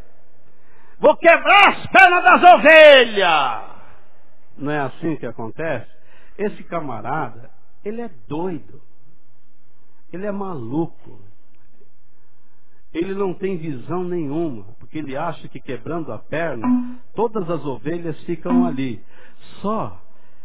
vou quebrar as pernas das ovelhas. Não é assim que acontece? Esse camarada, ele é doido, ele é maluco. Ele não tem visão nenhuma, porque ele acha que quebrando a perna, todas as ovelhas ficam ali. Só,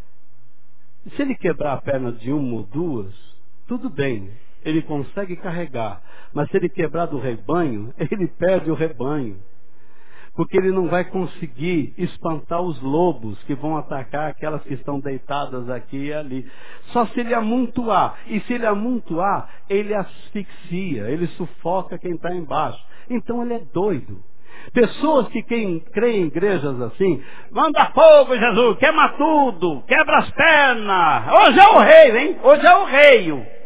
se ele quebrar a perna de uma ou duas, tudo bem, ele consegue carregar. Mas se ele quebrar do rebanho, ele perde o rebanho. Porque ele não vai conseguir espantar os lobos que vão atacar aquelas que estão deitadas aqui e ali. Só se ele amontoar. E se ele amontoar, ele asfixia, ele sufoca quem está embaixo. Então ele é doido. Pessoas que quem creem em igrejas assim: manda fogo, Jesus, queima tudo, quebra as pernas. Hoje é o rei, hein? Hoje é o rei.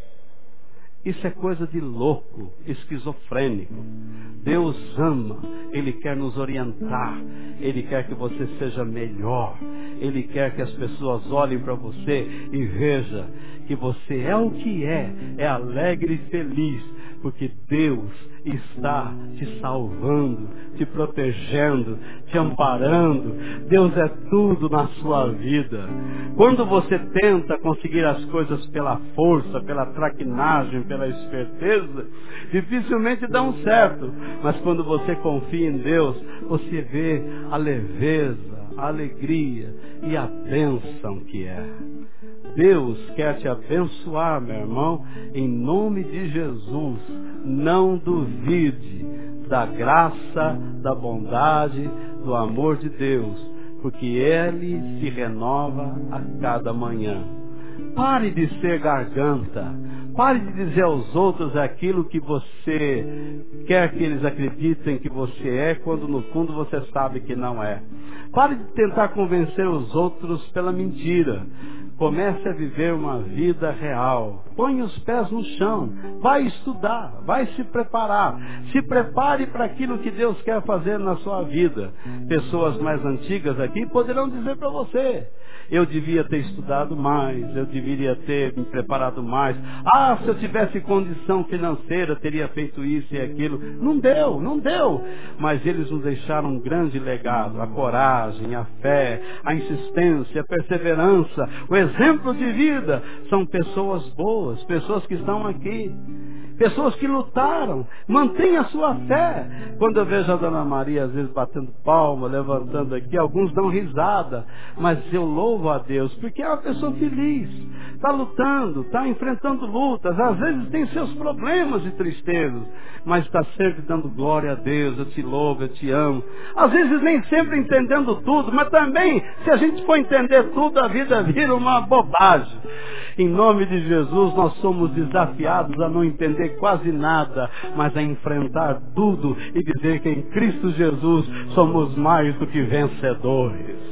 Isso é coisa de louco, esquizofrênico. Deus ama, Ele quer nos orientar, Ele quer que você seja melhor, Ele quer que as pessoas olhem para você e vejam que você é o que é, é alegre e feliz, porque Deus está te salvando, te protegendo, te amparando. Deus é tudo na sua vida. Quando você tenta conseguir as coisas pela força, pela traquinagem, pela esperteza, dificilmente dão certo. Mas quando você confia em Deus, você vê a leveza, a alegria e a bênção que é. Deus quer te abençoar, meu irmão, em nome de Jesus. Não duvide da graça, da bondade, do amor de Deus, porque Ele se renova a cada manhã. Pare de ser garganta. Pare de dizer aos outros aquilo que você quer que eles acreditem que você é, quando no fundo você sabe que não é. Pare de tentar convencer os outros pela mentira. Comece a viver uma vida real. Põe os pés no chão. Vai estudar. Vai se preparar. Se prepare para aquilo que Deus quer fazer na sua vida. Pessoas mais antigas aqui poderão dizer para você: eu devia ter estudado mais, eu deveria ter me preparado mais. Ah, se eu tivesse condição financeira, teria feito isso e aquilo. Não deu, não deu. Mas eles nos deixaram um grande legado: a coragem, a fé, a insistência, a perseverança, o exemplo de vida. São pessoas boas, pessoas que estão aqui. Pessoas que lutaram. Mantenha a sua fé. Quando eu vejo a Dona Maria às vezes batendo palma, levantando aqui, alguns dão risada, mas eu louvo a Deus, porque é uma pessoa feliz, está lutando, está enfrentando lutas, às vezes tem seus problemas e tristezas, mas está sempre dando glória a Deus. Eu te louvo, eu te amo. Às vezes nem sempre entendendo tudo, mas também, se a gente for entender tudo, a vida vira uma bobagem. Em nome de Jesus, nós somos desafiados a não entender quase nada, mas a enfrentar tudo e dizer que em Cristo Jesus somos mais do que vencedores.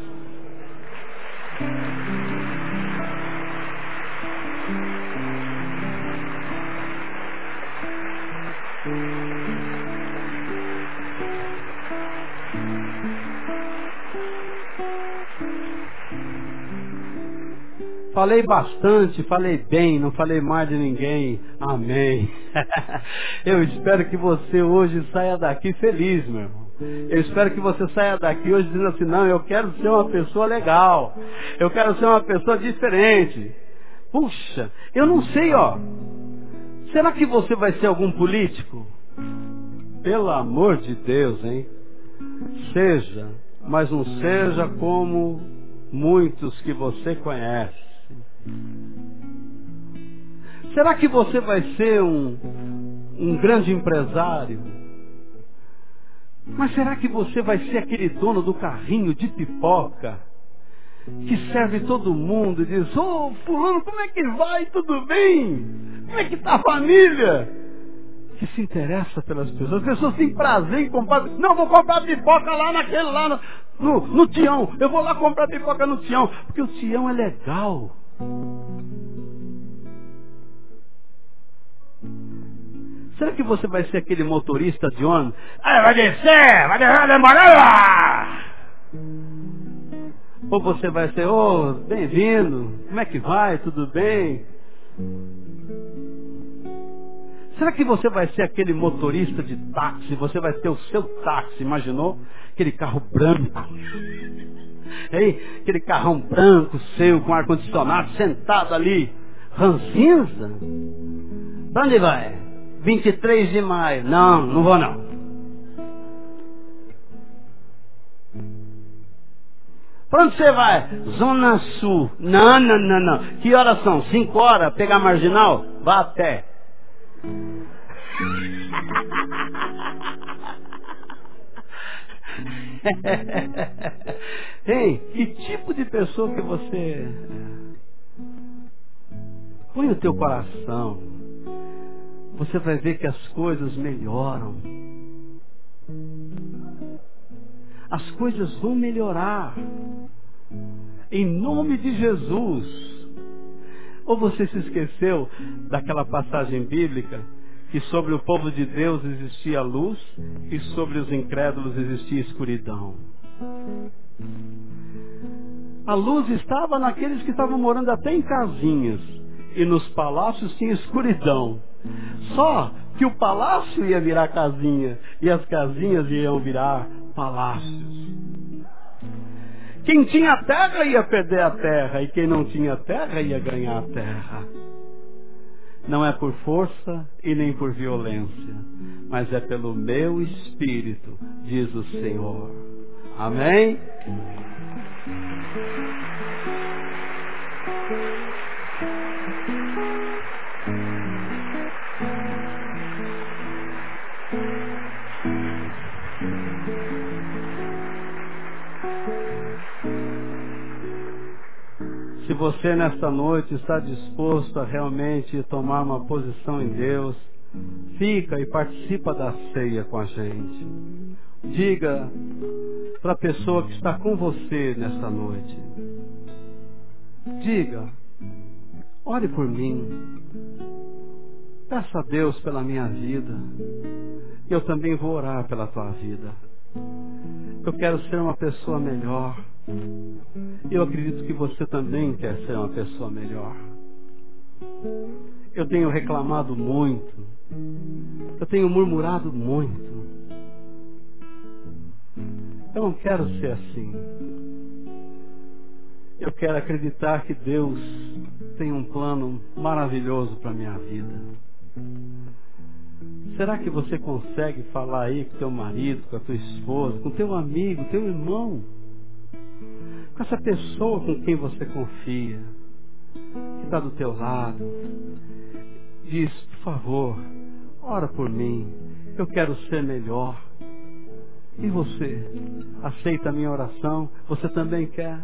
Falei bastante, falei bem, não falei mais de ninguém. Amém. Eu espero que você hoje saia daqui feliz, meu irmão. Eu espero que você saia daqui hoje dizendo assim, não, eu quero ser uma pessoa legal. Eu quero ser uma pessoa diferente. Puxa, eu não sei, ó. Será que você vai ser algum político? Pelo amor de Deus, hein? Seja, mas não seja como muitos que você conhece. Será que você vai ser um, um grande empresário? Mas será que você vai ser aquele dono do carrinho de pipoca que serve todo mundo e diz, ô, oh, fulano, como é que vai? Tudo bem? Como é que tá a família? Que se interessa pelas pessoas. As pessoas têm prazer em comprar. Não, vou comprar pipoca lá naquele lá no, no, no Tião. Eu vou lá comprar pipoca no Tião. Porque o Tião é legal. Será que você vai ser aquele motorista de ônibus? Ah, vai descer, vai descer, demorando! Ou você vai ser, ô, oh, bem-vindo, como é que vai, tudo bem? Será que você vai ser aquele motorista de táxi? Você vai ter o seu táxi, imaginou? Aquele carro branco. Ei, aquele carrão branco seu, com ar-condicionado, sentado ali. Ranzinza? Pra onde vai? vinte e três de maio. Não, não vou não. Pra onde você vai? Zona Sul. Não, não, não, não. Que horas são? Cinco horas? Pegar marginal? Vá a pé. Ei, que tipo de pessoa que você é? Põe o teu coração. Você vai ver que as coisas melhoram. As coisas vão melhorar. Em nome de Jesus. Ou você se esqueceu daquela passagem bíblica que sobre o povo de Deus existia luz e sobre os incrédulos existia escuridão. A luz estava naqueles que estavam morando até em casinhas e nos palácios tinha escuridão. Só que o palácio ia virar casinha e as casinhas iam virar palácios. Quem tinha terra ia perder a terra e quem não tinha terra ia ganhar a terra. Não é por força e nem por violência, mas é pelo meu Espírito, diz o Senhor. Amém? Se você nesta noite está disposto a realmente tomar uma posição em Deus, fica e participa da ceia com a gente. Diga para a pessoa que está com você nesta noite. Diga, ore por mim. Peça a Deus pela minha vida. Eu também vou orar pela tua vida. Eu quero ser uma pessoa melhor. Eu acredito que você também quer ser uma pessoa melhor. Eu tenho reclamado muito. Eu tenho murmurado muito. Eu não quero ser assim. Eu quero acreditar que Deus tem um plano maravilhoso para a minha vida. Será que você consegue falar aí com teu marido, com a tua esposa, com teu amigo, teu irmão? Com essa pessoa com quem você confia, que está do teu lado. Diz, por favor, ora por mim, eu quero ser melhor. E você? Aceita a minha oração? Você também quer?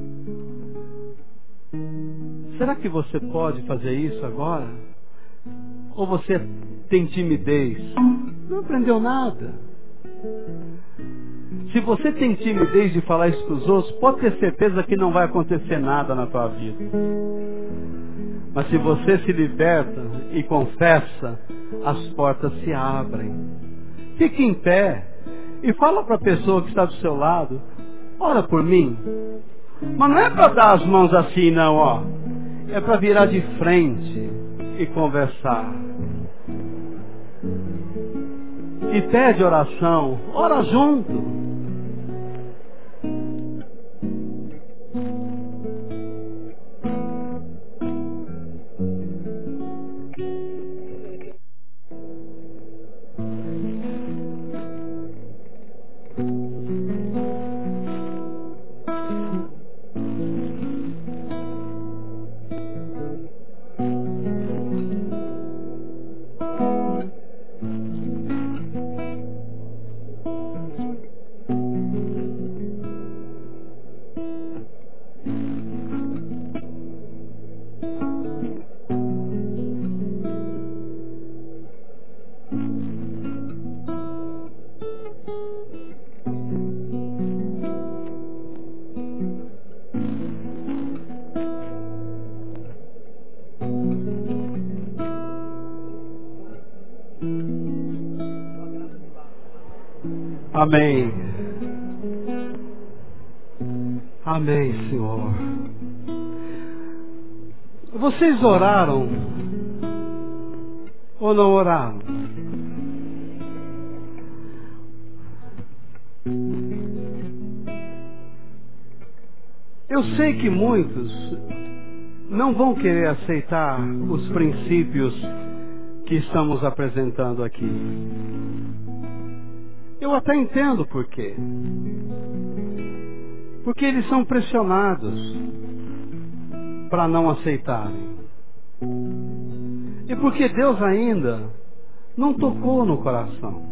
Será que você pode fazer isso agora? Ou você tem timidez? Não aprendeu nada. Se você tem timidez de falar isso para os outros, pode ter certeza que não vai acontecer nada na tua vida. Mas se você se liberta e confessa, as portas se abrem. Fique em pé e fala para a pessoa que está do seu lado, ora por mim. Mas não é para dar as mãos assim não, ó. é para virar de frente e conversar. E pede oração, ora junto. Amém. Amém, Senhor. Vocês oraram ou não oraram? Eu sei que muitos não vão querer aceitar os princípios que estamos apresentando aqui. Eu até entendo por quê. Porque eles são pressionados para não aceitarem. E porque Deus ainda não tocou no coração.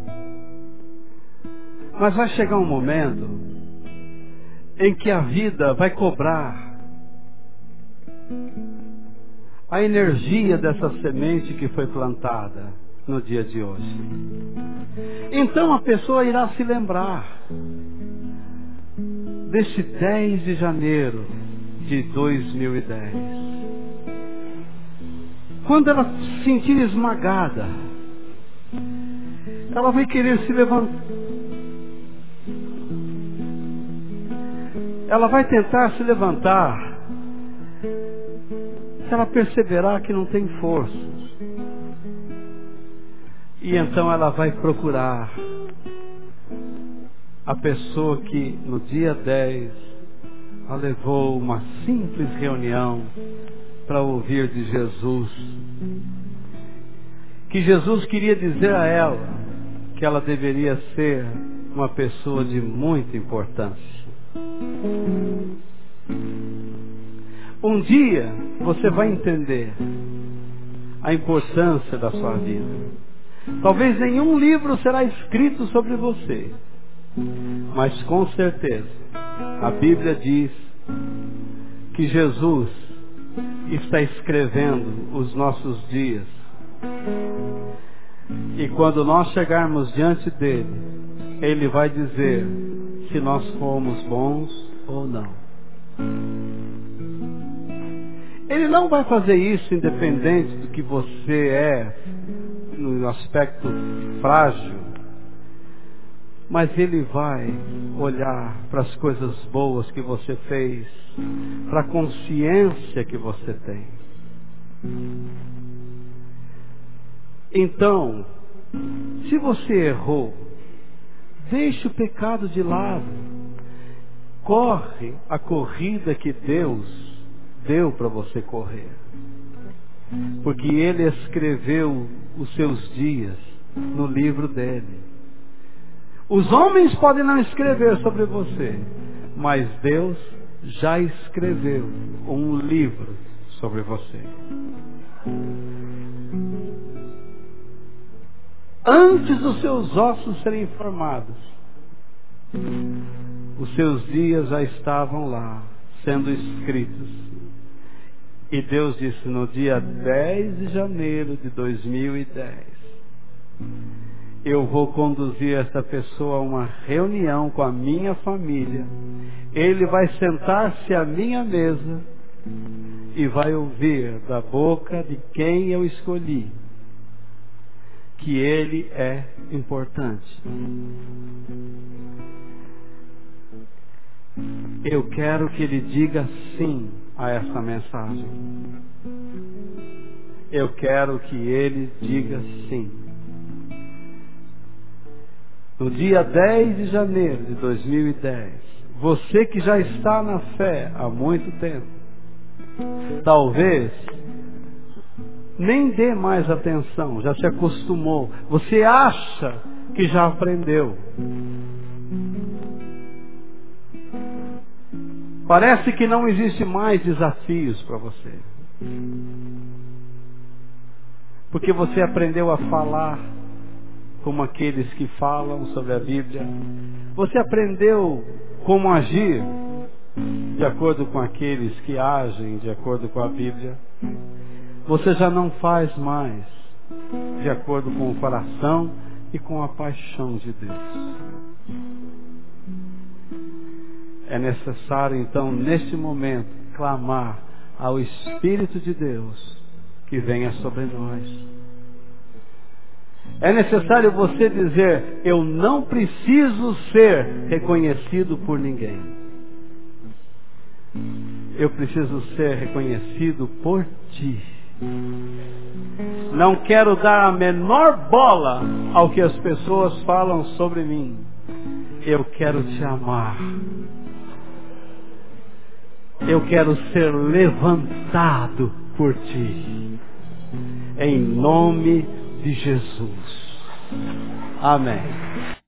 Mas vai chegar um momento em que a vida vai cobrar a energia dessa semente que foi plantada no dia de hoje. Então a pessoa irá se lembrar deste dez de janeiro de dois mil e dez. Quando ela se sentir esmagada, ela vai querer se levantar. Ela vai tentar se levantar. Ela perceberá que não tem forças. E então ela vai procurar a pessoa que no dia dez a levou uma simples reunião para ouvir de Jesus. Que Jesus queria dizer a ela que ela deveria ser uma pessoa de muita importância. Um dia você vai entender a importância da sua vida. Talvez nenhum livro será escrito sobre você, mas com certeza a Bíblia diz que Jesus está escrevendo os nossos dias. E quando nós chegarmos diante dele, ele vai dizer se nós fomos bons ou não. Ele não vai fazer isso independente do que você é no aspecto frágil, mas ele vai olhar para as coisas boas que você fez, para a consciência que você tem. Então, se você errou, deixe o pecado de lado. Corre a corrida que Deus deu para você correr. Porque Ele escreveu os seus dias no livro dele. Os homens podem não escrever sobre você, mas Deus já escreveu um livro sobre você. Antes dos seus ossos serem formados, os seus dias já estavam lá, sendo escritos. E Deus disse no dia dez de janeiro de dois mil e dez, eu vou conduzir esta pessoa a uma reunião com a minha família. Ele vai sentar-se à minha mesa e vai ouvir da boca de quem eu escolhi que ele é importante. Eu quero que ele diga sim a essa mensagem. Eu quero que ele diga sim. No dia dez de janeiro de dois mil e dez, você que já está na fé há muito tempo, talvez nem dê mais atenção, já se acostumou. Você acha que já aprendeu. Parece que não existe mais desafios para você. Porque você aprendeu a falar como aqueles que falam sobre a Bíblia. Você aprendeu como agir de acordo com aqueles que agem de acordo com a Bíblia. Você já não faz mais de acordo com o coração e com a paixão de Deus. É necessário, então, neste momento, clamar ao Espírito de Deus que venha sobre nós. É necessário você dizer: eu não preciso ser reconhecido por ninguém. Eu preciso ser reconhecido por Ti. Não quero dar a menor bola ao que as pessoas falam sobre mim. Eu quero Te amar. Eu quero ser levantado por Ti. Em nome de Jesus. Amém.